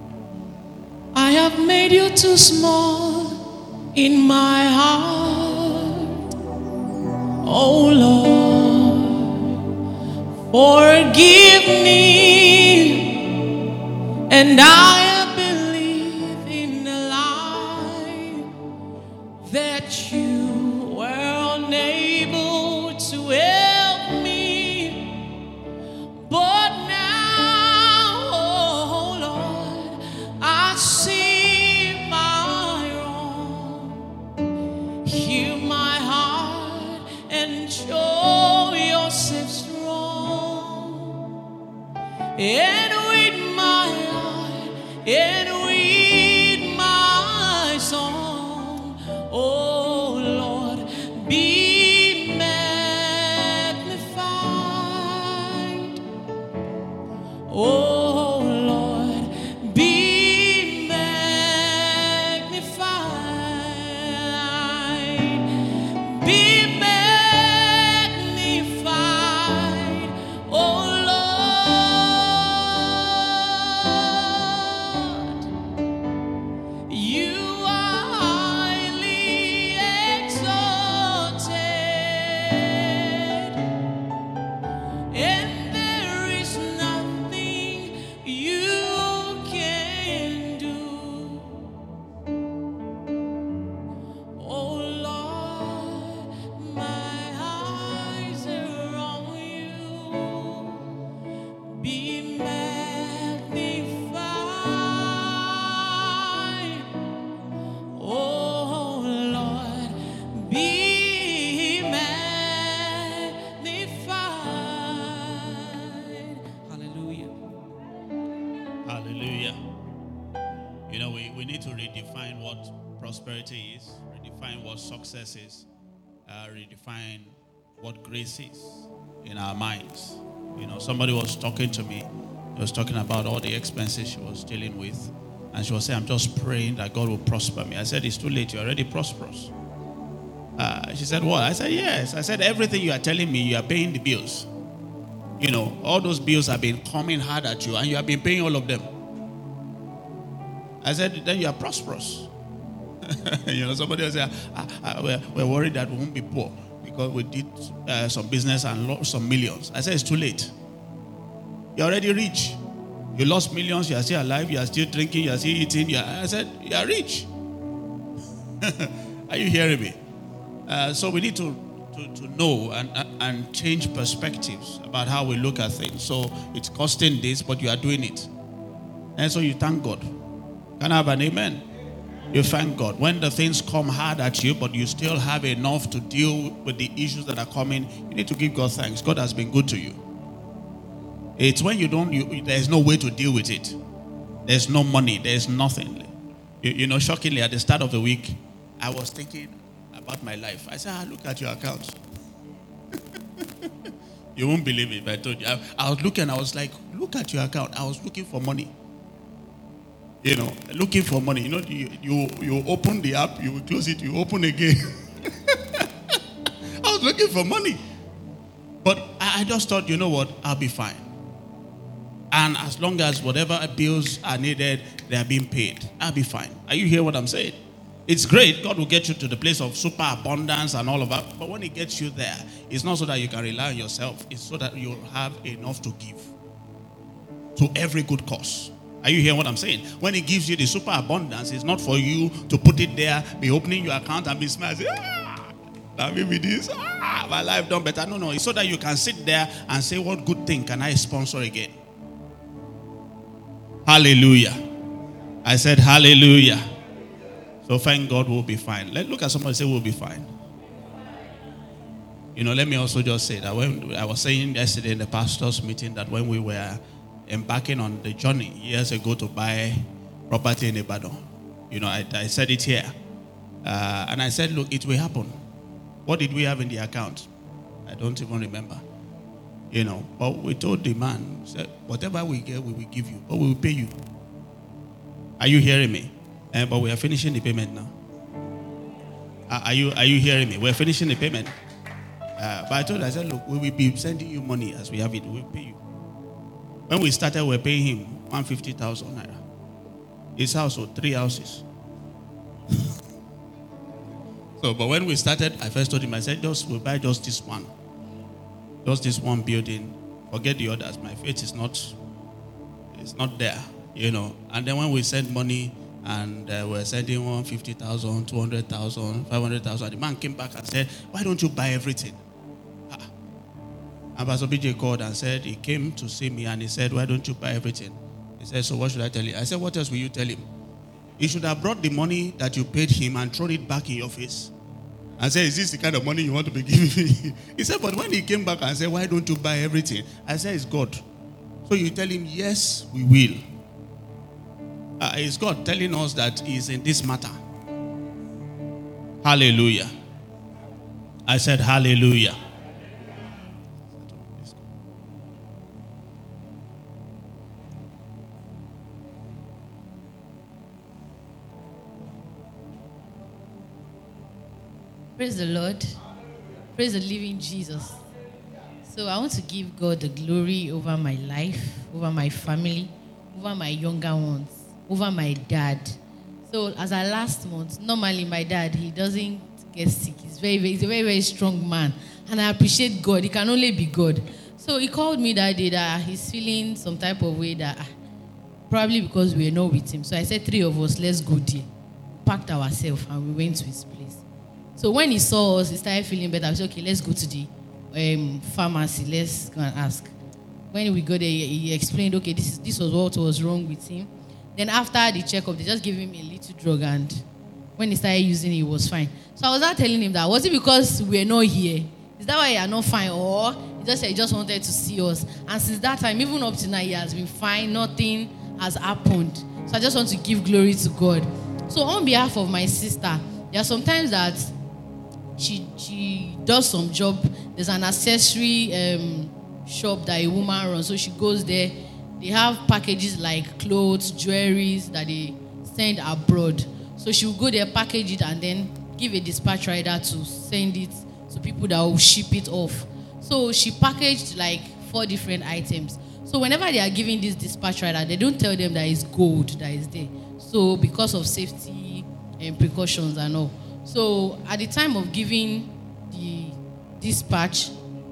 S6: I have made you too small in my heart. Oh Lord, forgive me, and I believe in the lie that you were unable to help me, but now, oh Lord, I see my wrong. Hear my heart and show yourself strong. And with my heart and with
S4: Oh Lord, be magnified. Be magnified, oh Lord. You are highly exalted, and there is nothing you can do. Oh Lord, my eyes are on you. Be magnified. Oh Lord, be magnified. Hallelujah.
S1: Hallelujah. You know, we, we need to redefine what prosperity is, redefine what success is, uh, redefine what grace is in our minds. You know, somebody was talking to me, he was talking about all the expenses she was dealing with, and she was saying, I'm just praying that God will prosper me. I said, it's too late, you're already prosperous. Uh, she said, what? I said, yes. I said, everything you are telling me, you are paying the bills. You know, all those bills have been coming hard at you, and you have been paying all of them. I said, then you are prosperous. You know, somebody will say, ah, ah, we're, we're worried that we won't be poor because we did uh, some business and lost some millions. I said, it's too late. You're already rich. You lost millions, you are still alive, you are still drinking, you are still eating. You are, I said, you are rich. Are you hearing me? Uh, so we need to, to, to know and, and change perspectives about how we look at things. So it's costing this, but you are doing it. And so you thank God. Can I have an amen? You thank God. When the things come hard at you, but you still have enough to deal with the issues that are coming, you need to give God thanks. God has been good to you. It's when you don't, you, there's no way to deal with it. There's no money. There's nothing. You, you know, shockingly, at the start of the week, I was thinking about my life. I said, ah, look at your account. You won't believe it if I told you. I, I was looking, I was like, look at your account. I was looking for money. You know, looking for money. You know, you, you, you open the app, you will close it, you open again. I was looking for money. But I, I just thought, you know what, I'll be fine. And as long as whatever bills are needed, they are being paid, I'll be fine. Are you hearing what I'm saying? It's great. God will get you to the place of super abundance and all of that. But when He gets you there, it's not so that you can rely on yourself. It's so that you'll have enough to give to every good cause. Are you hearing what I'm saying? When He gives you the super abundance, it's not for you to put it there, be opening your account and be smiling. Ah, now maybe this, ah, my life done better. No, no. It's so that you can sit there and say, what good thing can I sponsor again? Hallelujah. I said hallelujah. So thank God we'll be fine. Let look at somebody and say we'll be fine. You know, let me also just say that when I was saying yesterday in the pastor's meeting that when we were embarking on the journey years ago to buy property in Ibadan, you know, I, I said it here. Uh, and I said, look, it will happen. What did we have in the account? I don't even remember. You know, but we told the man, said, whatever we get, we will give you, but we will pay you. Are you hearing me? Uh, but we are finishing the payment now. Uh, are you are you hearing me? We're finishing the payment. Uh, but I told him, I said, look, we will be sending you money as we have it. We'll pay you. When we started, we were paying him one hundred fifty thousand naira. His house was three houses. So, but when we started, I first told him, I said, just we'll buy just this one. Just this one building. Forget the others. My faith is not, it's not there, you know. And then when we send money, and uh, we're sending one hundred fifty thousand, two hundred thousand, five hundred thousand, the man came back and said, why don't you buy everything? Ah. And Pastor B J called and said, he came to see me and he said, why don't you buy everything? He said, so what should I tell you? I said, what else will you tell him? He should have brought the money that you paid him and thrown it back in your face. I said, is this the kind of money you want to be giving me? He said, but when he came back and said, why don't you buy everything? I said, it's God. So you tell him, yes, we will. Uh, it's God telling us that He's in this matter. Hallelujah. I said, hallelujah.
S7: Praise the Lord. Praise the living Jesus. So I want to give God the glory over my life, over my family, over my younger ones, over my dad. So as I last month, normally my dad, he doesn't get sick. He's very, very, he's a very, very strong man. And I appreciate God. He can only be God. So he called me that day that he's feeling some type of way that ah, probably because we were not with him. So I said, three of us, let's go there. Packed ourselves and we went to his place. So when he saw us, he started feeling better. I said, okay, let's go to the um, pharmacy. Let's go and ask. When we go there, he, he explained, okay, this is this was what was wrong with him. Then after the checkup, they just gave him a little drug, and when he started using it, he was fine. So I was not telling him that. Was it because we were not here? Is that why you are not fine? Or he just said he just wanted to see us. And since that time, even up to now, he has been fine. Nothing has happened. So I just want to give glory to God. So on behalf of my sister, there are some times that she she does some job. There's an accessory um, shop that a woman runs. So she goes there. They have packages like clothes, jewelries that they send abroad. So she will go there, package it, and then give a dispatch rider to send it to people that will ship it off. So she packaged like four different items. So whenever they are giving this dispatch rider, they don't tell them that it's gold that is there. So because of safety and precautions and all. So at the time of giving the dispatch,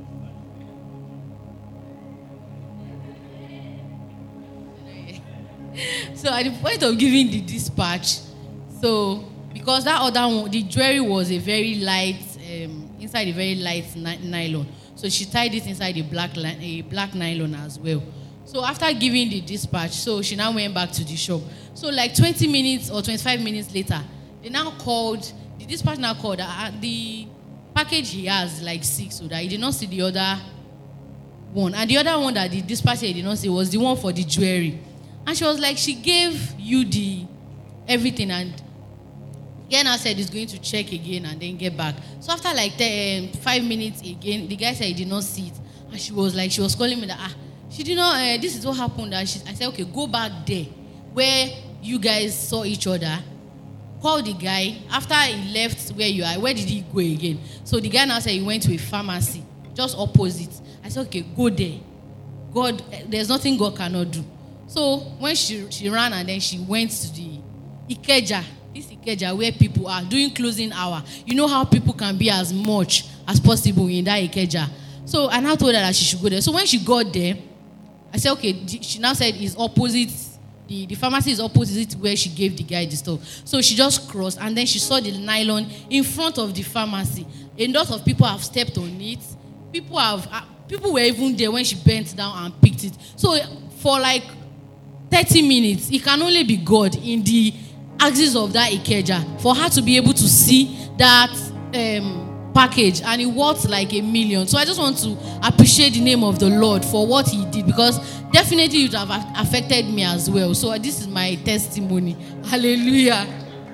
S7: so at the point of giving the dispatch, so because that other one, the jewelry was a very light, um, inside a very light ni- nylon. So she tied it inside a black li- a black nylon as well. So after giving the dispatch, so she now went back to the shop. So like twenty minutes or twenty-five minutes later, they now called, the dispatch now called, uh, the package he has like six, so that he did not see the other one. And the other one that the dispatcher did not see was the one for the jewelry. And she was like, she gave you the everything, and again I said he's going to check again and then get back. So after like ten, five minutes again, the guy said he did not see it. And she was like, she was calling me that, ah, she did not, uh, this is what happened. And she, I said, okay, go back there where you guys saw each other. Call the guy. After he left where you are, where did he go again? So the guy now said he went to a pharmacy just opposite. I said, okay, go there. God, there's nothing God cannot do. So when she, she ran and then she went to the Ikeja, this Ikeja where people are doing closing hour. You know how people can be as much as possible in that Ikeja. So I now told her that she should go there. So when she got there, I said, okay, she now said it's opposite, the, the pharmacy is opposite where she gave the guy the stuff. So she just crossed and then she saw the nylon in front of the pharmacy. A lot of people have stepped on it. People have, uh, people were even there when she bent down and picked it. So for like thirty minutes, it can only be God in the axis of that Ikeja for her to be able to see that um, package, and it worth like a million. So I just want to appreciate the name of the Lord for what he did, because definitely it would have affected me as well. So this is my testimony. Hallelujah.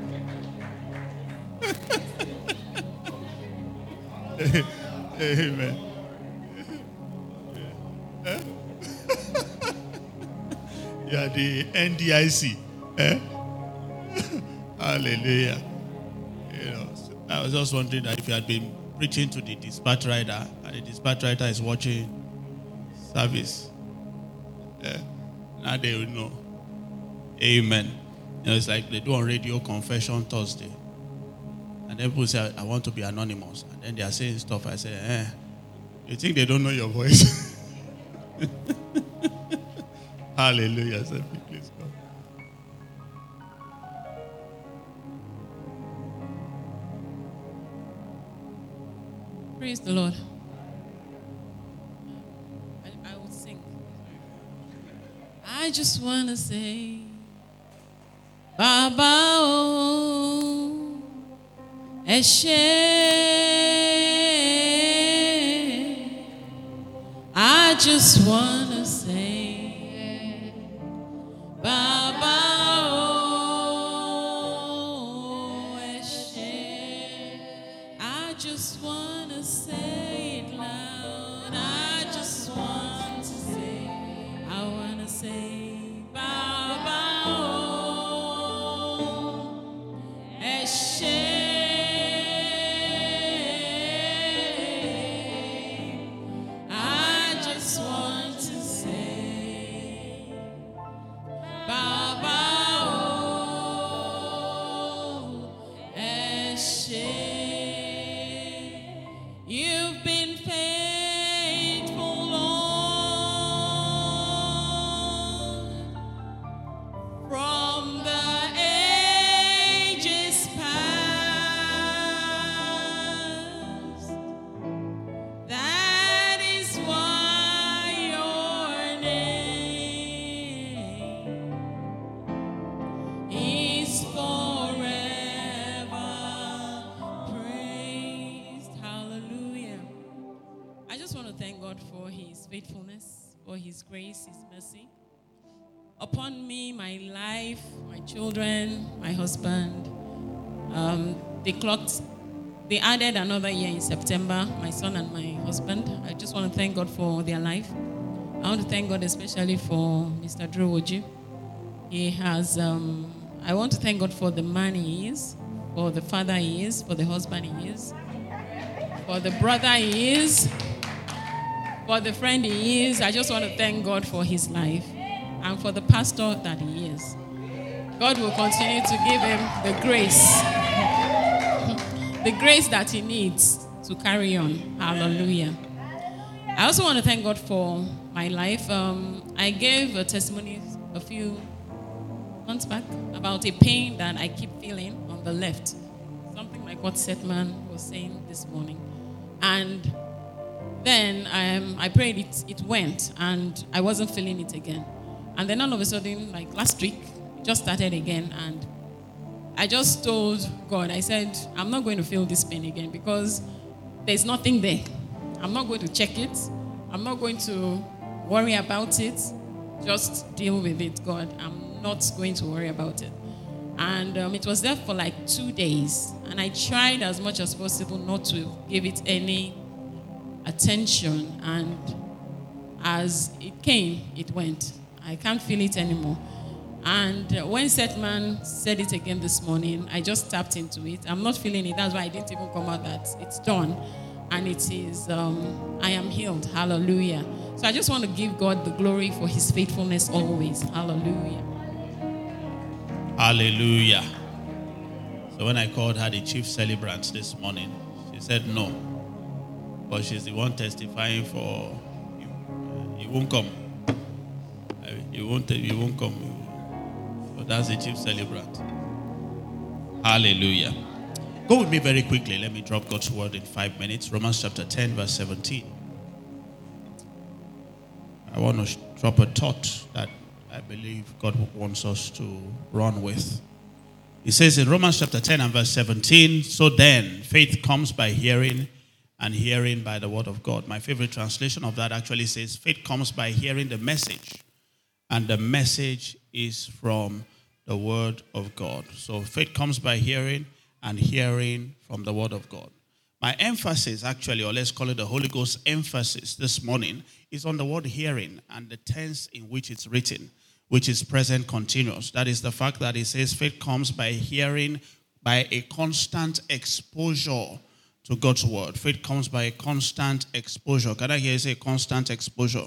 S1: Amen. You are the N D I C. Eh? Hallelujah. You know, so I was just wondering that if you had been preaching to the dispatch rider and the dispatch rider is watching service, eh, now they will know. Amen. You know, it's like they do on radio confession Thursday. And then people say, I want to be anonymous. And then they are saying stuff. I say, eh, you think they don't know your voice? Hallelujah. So please go.
S4: Praise the Lord. I, I will sing. I just want to say, Baba oh, Eshe. I just want to say, Baba oh, Eshe. I just want to say it loud. I just want to say, I want to say, Baba oh, Eshe. His grace, His mercy upon me, my life, my children, my husband. Um, they clocked, they added another year in September, my son and my husband. I just want to thank God for their life. I want to thank God especially for Mister Drew Oji. He has, um, I want to thank God for the man he is, for the father he is, for the husband he is, for the brother he is, for the friend he is. I just want to thank God for his life and for the pastor that he is. God will continue to give him the grace, the grace that he needs to carry on. Hallelujah. I also want to thank God for my life. Um, I gave a testimony a few months back about a pain that I keep feeling on the left. Something like what Setman was saying this morning. And then um, I prayed it, it went, and I wasn't feeling it again. And then all of a sudden, like last week, it just started again. And I just told God, I said, I'm not going to feel this pain again because there's nothing there. I'm not going to check it. I'm not going to worry about it. Just deal with it, God. I'm not going to worry about it. And um, it was there for like two days. And I tried as much as possible not to give it any attention. And as it came, it went. I can't feel it anymore. And when Setman said it again this morning, I just tapped into it. I'm not feeling it. That's why I didn't even come out that it's done. And it is, um, I am healed. Hallelujah. So I just want to give God the glory for his faithfulness always. Hallelujah.
S1: Hallelujah. So when I called her the chief celebrant this morning, she said no. But she's the one testifying for, he won't come. You won't, you won't come. But that's the chief celebrant. Hallelujah. Go with me very quickly. Let me drop God's word in five minutes. Romans chapter ten, verse seventeen. I want to drop a thought that I believe God wants us to run with. He says in Romans chapter ten and verse seventeen, so then faith comes by hearing, and hearing by the word of God. My favorite translation of that actually says faith comes by hearing the message. And the message is from the word of God. So faith comes by hearing, and hearing from the word of God. My emphasis actually, or let's call it the Holy Ghost emphasis this morning, is on the word hearing and the tense in which it's written, which is present continuous. That is the fact that it says faith comes by hearing, by a constant exposure to God's word. Faith comes by a constant exposure. Can I hear you say constant exposure?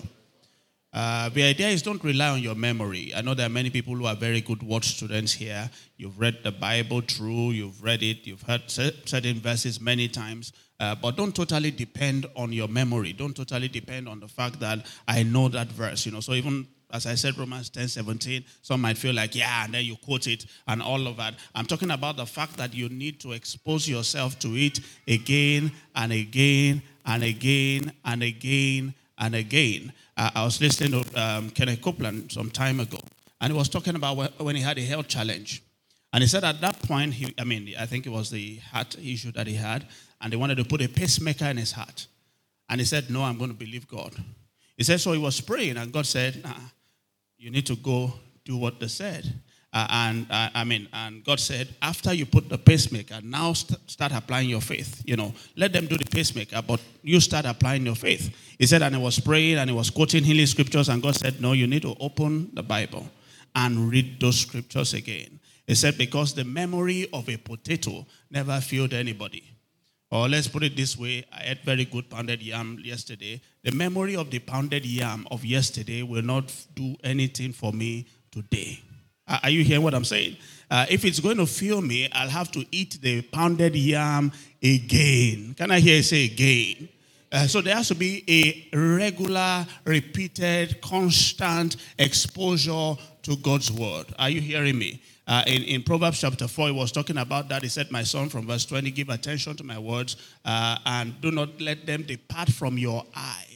S1: Uh, the idea is don't rely on your memory. I know there are many people who are very good word students here. You've read the Bible through, you've read it, you've heard certain verses many times, uh, but don't totally depend on your memory. Don't totally depend on the fact that I know that verse. You know, so even as I said, Romans ten seventeen, some might feel like, yeah, and then you quote it and all of that. I'm talking about the fact that you need to expose yourself to it again and again and again and again and again. Uh, I was listening to um, Kenneth Copeland some time ago, and he was talking about when he had a health challenge. And he said at that point, he, I mean, I think it was the heart issue that he had, and they wanted to put a pacemaker in his heart. And he said, no, I'm going to believe God. He said, so he was praying, and God said, nah, you need to go do what they said. Uh, and uh, I mean, and God said, after you put the pacemaker, now st- start applying your faith. You know, let them do the pacemaker, but you start applying your faith. He said, and he was praying and he was quoting healing scriptures, and God said, no, you need to open the Bible and read those scriptures again. He said, because the memory of a potato never failed anybody. Or let's put it this way, I ate very good pounded yam yesterday. The memory of the pounded yam of yesterday will not do anything for me today. Are you hearing what I'm saying? Uh, if it's going to fill me, I'll have to eat the pounded yam again. Can I hear you say again? Uh, so there has to be a regular, repeated, constant exposure to God's word. Are you hearing me? Uh, in, in Proverbs chapter four, he was talking about that. He said, my son, from verse twenty, give attention to my words uh, and do not let them depart from your eyes.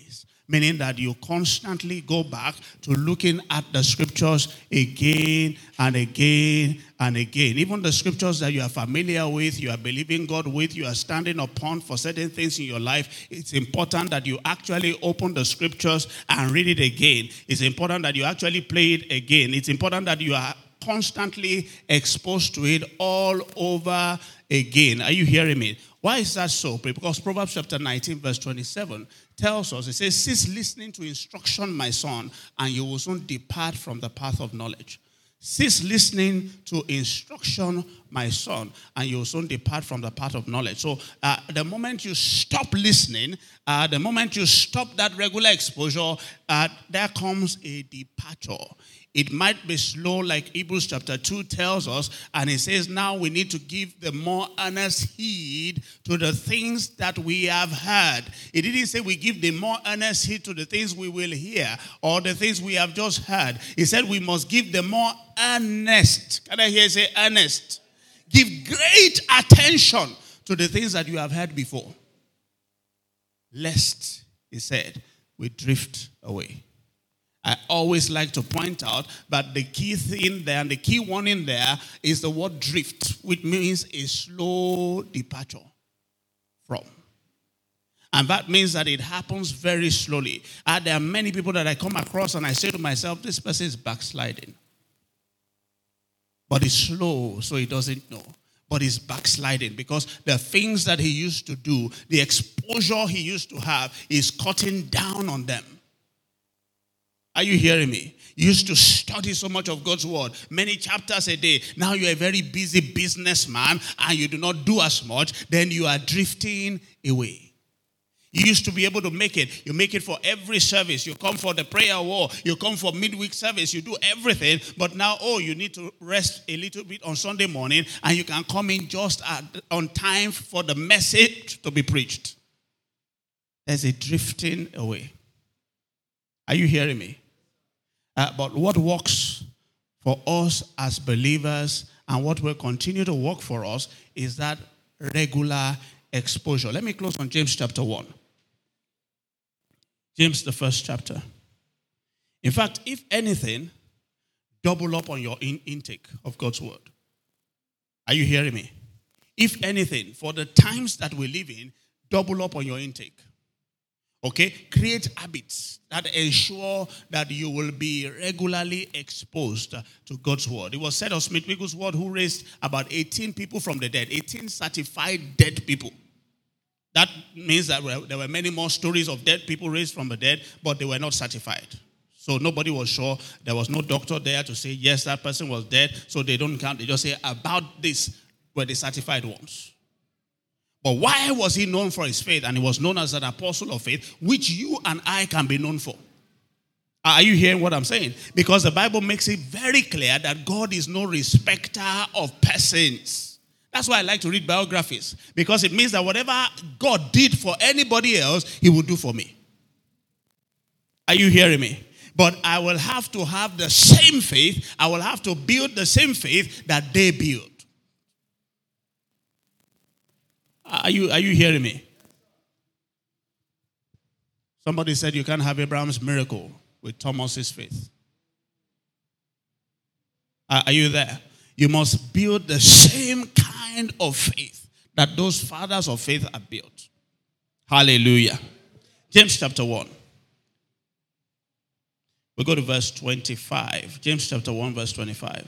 S1: meaning that you constantly go back to looking at the scriptures again and again and again. Even the scriptures that you are familiar with, you are believing God with, you are standing upon for certain things in your life, it's important that you actually open the scriptures and read it again. It's important that you actually play it again. It's important that you are constantly exposed to it all over again. Are you hearing me? Why is that so? Because Proverbs chapter nineteen verse twenty-seven tells us, it says, cease listening to instruction, my son, and you will soon depart from the path of knowledge. Cease listening to instruction, my son, and you will soon depart from the path of knowledge. So uh, the moment you stop listening, uh, the moment you stop that regular exposure, uh, there comes a departure. It might be slow, like Hebrews chapter two tells us, and it says now we need to give the more earnest heed to the things that we have heard. It didn't say we give the more earnest heed to the things we will hear or the things we have just heard. It said we must give the more earnest. Can I hear you say earnest? Give great attention to the things that you have heard before. Lest, he said, we drift away. I always like to point out that the key thing there and the key warning there is the word drift, which means a slow departure from. And that means that it happens very slowly. Uh, there are many people that I come across and I say to myself, this person is backsliding. But it's slow, so he doesn't know. But he's backsliding because the things that he used to do, the exposure he used to have is cutting down on them. Are you hearing me? You used to study so much of God's word, many chapters a day. Now you're a very busy businessman and you do not do as much. Then you are drifting away. You used to be able to make it. You make it for every service. You come for the prayer war. You come for midweek service. You do everything. But now, oh, you need to rest a little bit on Sunday morning and you can come in just at, on time for the message to be preached. There's a drifting away. Are you hearing me? Uh, but what works for us as believers and what will continue to work for us is that regular exposure. Let me close on James chapter one. James, the first chapter. In fact, if anything, double up on your in- intake of God's word. Are you hearing me? If anything, for the times that we live in, double up on your intake. Okay? Create habits that ensure that you will be regularly exposed to God's word. It was said of Smith Wigglesworth, who raised about eighteen people from the dead, eighteen certified dead people. That means that there were many more stories of dead people raised from the dead, but they were not certified. So nobody was sure. There was no doctor there to say, yes, that person was dead, so they don't count. They just say, about this were the certified ones. But why was he known for his faith? And he was known as an apostle of faith, which you and I can be known for. Are you hearing what I'm saying? Because the Bible makes it very clear that God is no respecter of persons. That's why I like to read biographies. Because it means that whatever God did for anybody else, he will do for me. Are you hearing me? But I will have to have the same faith. I will have to build the same faith that they built. Are you, are you hearing me? Somebody said you can't have Abraham's miracle with Thomas's faith. Are, are you there? You must build the same kind of faith that those fathers of faith have built. Hallelujah. James chapter one. We go to verse twenty-five. James chapter one, verse twenty-five.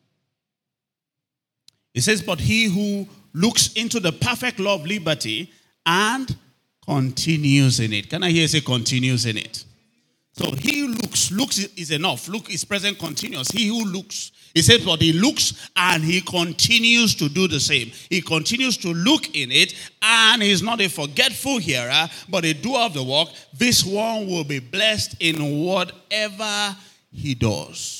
S1: It says, but he who looks into the perfect law of liberty and continues in it. Can I hear you say continues in it? So he who looks, looks is enough. Look is present continuous. He who looks, he says, but he looks and he continues to do the same. He continues to look in it, and he's not a forgetful hearer, but a doer of the work. This one will be blessed in whatever he does.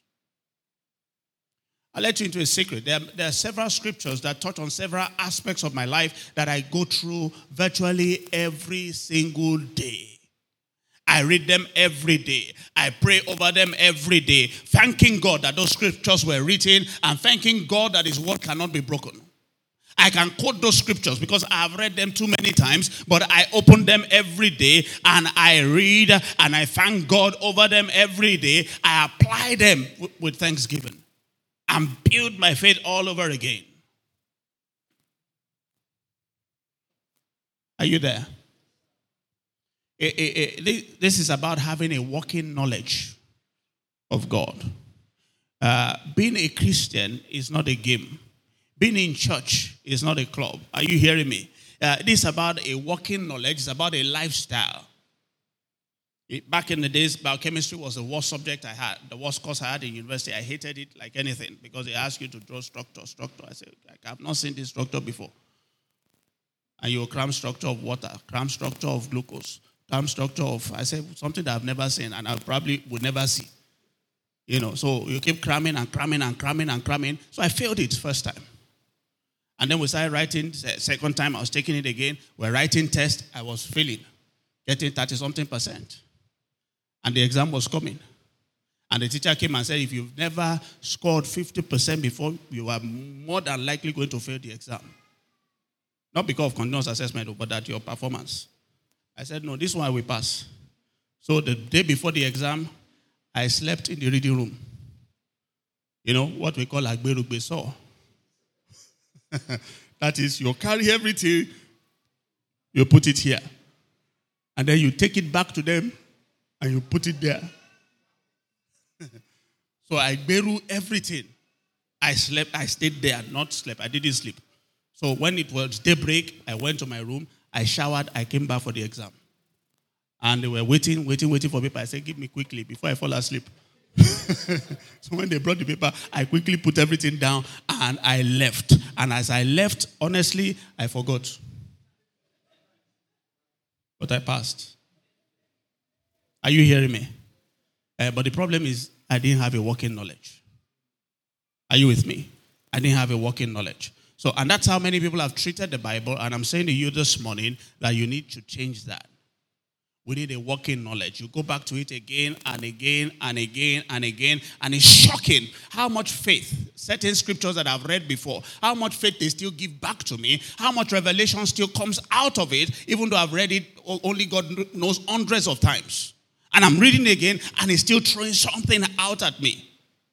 S1: I'll let you into a secret. There, there are several scriptures that touch on several aspects of my life that I go through virtually every single day. I read them every day. I pray over them every day, thanking God that those scriptures were written and thanking God that his word cannot be broken. I can quote those scriptures because I've read them too many times, but I open them every day and I read and I thank God over them every day. I apply them with thanksgiving and build my faith all over again. Are you there? It, it, it, this is about having a working knowledge of God. Uh, being a Christian is not a game. Being in church is not a club. Are you hearing me? Uh, this is about a working knowledge. It's about a lifestyle. It, back in the days, biochemistry was the worst subject I had, the worst course I had in university. I hated it like anything because they ask you to draw structure, structure. I said, I have not seen this structure before. And you cram structure of water, cram structure of glucose, cram structure of, I said, something that I've never seen and I probably would never see. You know, so you keep cramming and cramming and cramming and cramming. So I failed it first time. And then we started writing. Second time I was taking it again. We're writing tests. I was failing, getting thirty-something percent. And the exam was coming. And the teacher came and said, if you've never scored fifty percent before, you are more than likely going to fail the exam. Not because of continuous assessment, but that your performance. I said, no, this one will pass. So the day before the exam, I slept in the reading room. You know, what we call agberugbe saw. That is, you carry everything, you put it here. And then you take it back to them, and you put it there. So I beru everything. I slept, I stayed there, not slept. I didn't sleep. So when it was daybreak, I went to my room, I showered, I came back for the exam. And they were waiting, waiting, waiting for paper. I said, give me quickly before I fall asleep. So when they brought the paper, I quickly put everything down and I left. And as I left, honestly, I forgot. But I passed. Are you hearing me? Uh, but the problem is, I didn't have a working knowledge. Are you with me? I didn't have a working knowledge. So, and that's how many people have treated the Bible. And I'm saying to you this morning that you need to change that. We need a working knowledge. You go back to it again and again and again and again. And it's shocking how much faith, certain scriptures that I've read before, how much faith they still give back to me, how much revelation still comes out of it, even though I've read it only God knows hundreds of times. And I'm reading it again and it's still throwing something out at me.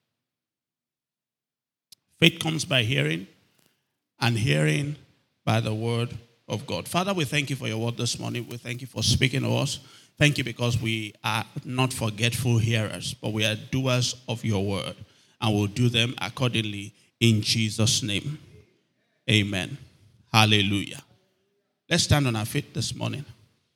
S1: Faith comes by hearing, and hearing by the word of God. Father, we thank you for your word this morning. We thank you for speaking to us. Thank you because we are not forgetful hearers, but we are doers of your word. And we'll do them accordingly in Jesus' name. Amen. Hallelujah. Let's stand on our feet this morning.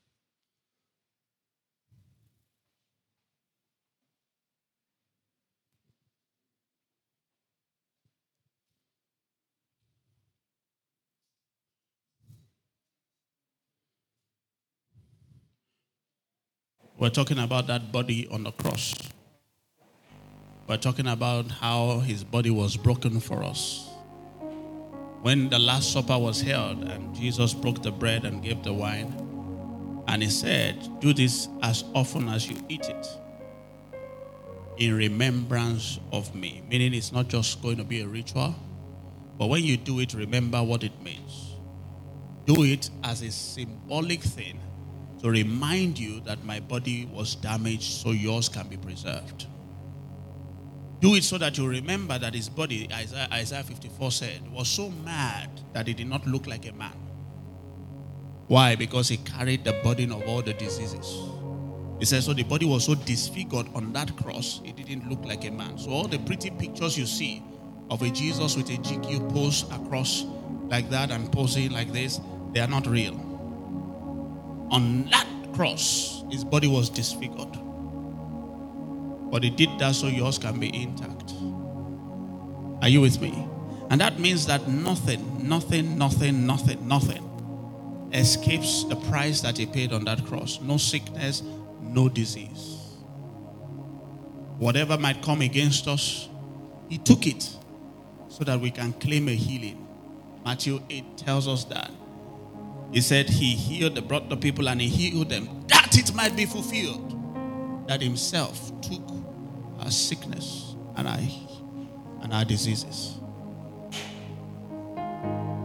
S1: We're talking about that body on the cross. We're talking about how his body was broken for us. When the Last Supper was held and Jesus broke the bread and gave the wine, and he said, do this as often as you eat it in remembrance of me. Meaning it's not just going to be a ritual, but when you do it, remember what it means. Do it as a symbolic thing to remind you that my body was damaged so yours can be preserved. Do it so that you remember that his body, Isaiah, Isaiah fifty-four said, was so mad that he did not look like a man. Why? Because he carried the burden of all the diseases. He says, so the body was so disfigured on that cross, it didn't look like a man. So all the pretty pictures you see of a Jesus with a G Q pose across like that and posing like this, they are not real. On that cross, his body was disfigured. But he did that so yours can be intact. Are you with me? And that means that nothing, nothing, nothing, nothing, nothing escapes the price that he paid on that cross. No sickness, no disease. Whatever might come against us, he took it so that we can claim a healing. Matthew eight tells us that. He said he healed, the, brought the people and he healed them, that it might be fulfilled, that himself took our sickness and our, and our diseases.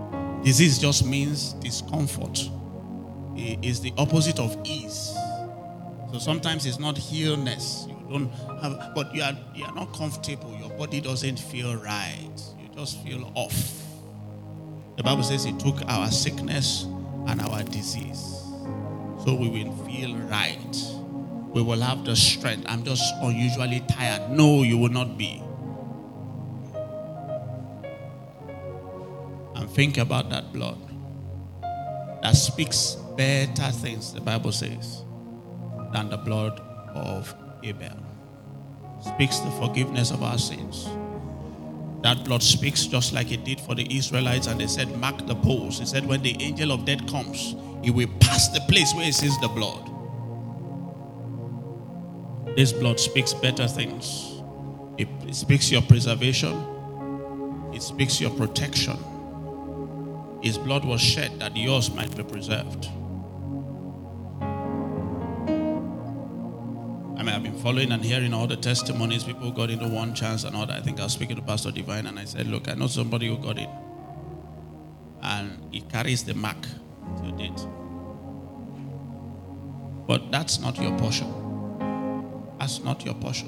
S1: Disease just means discomfort. It is the opposite of ease. So sometimes it's not illness. You don't have, but you are you are not comfortable. Your body doesn't feel right. You just feel off. The Bible says He took our sickness and our disease, so we will feel right. We will have the strength. I'm just unusually tired. No, you will not be. And think about that blood that speaks better things, the Bible says, than the blood of Abel. Speaks the forgiveness of our sins. That blood speaks just like it did for the Israelites, and they said, mark the poles. He said, when the angel of death comes, he will pass the place where he sees the blood. This blood speaks better things. It, it speaks your preservation. It speaks your protection. His blood was shed that yours might be preserved. I mean, I've been following and hearing all the testimonies. People got into one chance and other. I think I was speaking to Pastor Divine and I said, look, I know somebody who got it. And he carries the mark till date. But that's not your portion. That's not your portion.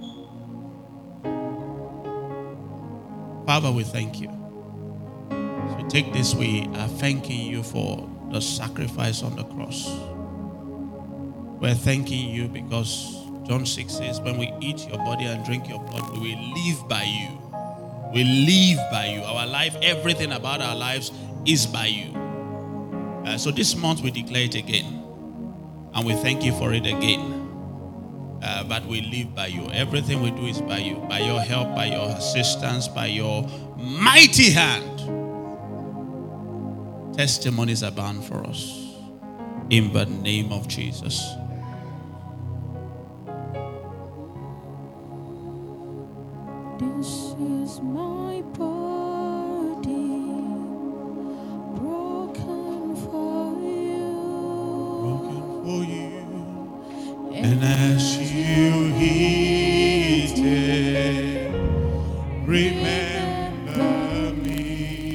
S1: Father, we thank you. As we take this, we are thanking you for the sacrifice on the cross. We're thanking you because John six says, when we eat your body and drink your blood, we will live by you. We live by you. Our life, everything about our lives is by you. Uh, so this month we declare it again. And we thank you for it again. Uh, but we live by you. Everything we do is by you. By your help, by your assistance, by your mighty hand. Testimonies abound for us. In the name of Jesus.
S8: This is my body, broken for you.
S1: Broken for you. And as you eat it, remember me.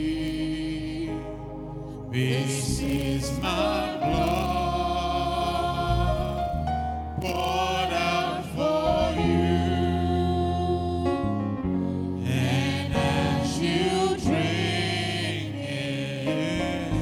S1: This is my blood, poured out for you. And as you drink it,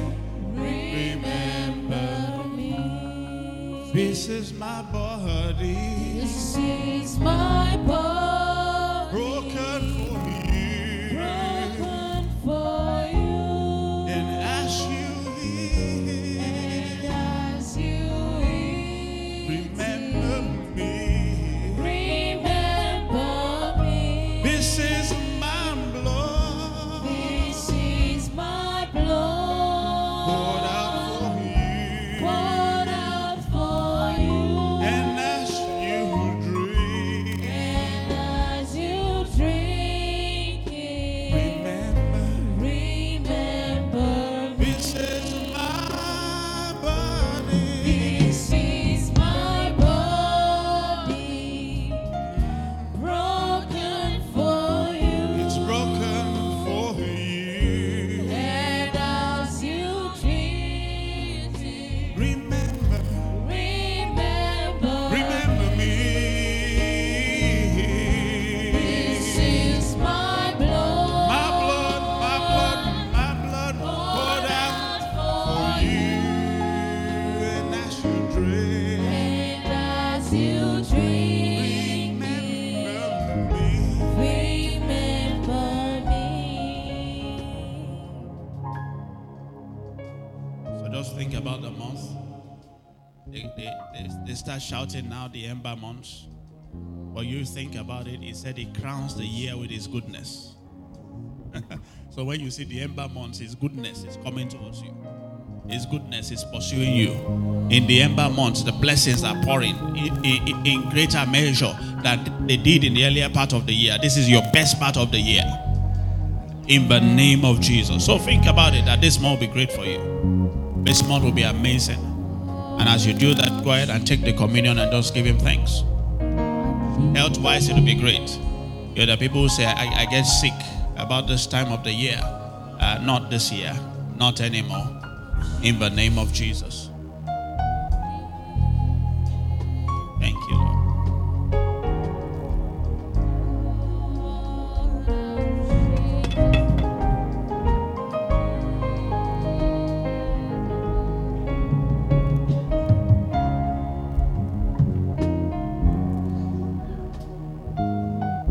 S1: remember me. This is my body.
S8: This is my body,
S1: Broken for you.
S8: broken for you.
S1: And as you eat,
S8: As you eat,
S1: remember me.
S8: remember me.
S1: This is my blood.
S8: This is my
S1: Poured
S8: blood,
S1: out for you.
S8: poured out for you.
S1: And as you drink,
S8: And as you drink it,
S1: remember.
S8: remember me.
S1: This is my body.
S8: This is my body, broken for you.
S1: It's broken for you.
S8: And as you drink it,
S1: Remember.
S8: remember,
S1: Remember me.
S8: this is my blood,
S1: My blood, my blood, my blood poured out for you. And as you drink,
S8: and as you drink
S1: remember
S8: it,
S1: me.
S8: remember me.
S1: So just think about the month. They, they, they, they start shouting now the ember months. But you think about it, he said he crowns the year with his goodness. So when you see the ember months, his goodness is coming towards you. His goodness is pursuing you. In the ember months, the blessings are pouring in, in, in greater measure than they did in the earlier part of the year. This is your best part of the year. In the name of Jesus. So think about it, that this month will be great for you. This month will be amazing. And as you do that, go ahead and take the communion and just give him thanks. Health-wise, it will be great. You're the people who say, I, I get sick about this time of the year. Uh, not this year. Not anymore. In the name of Jesus.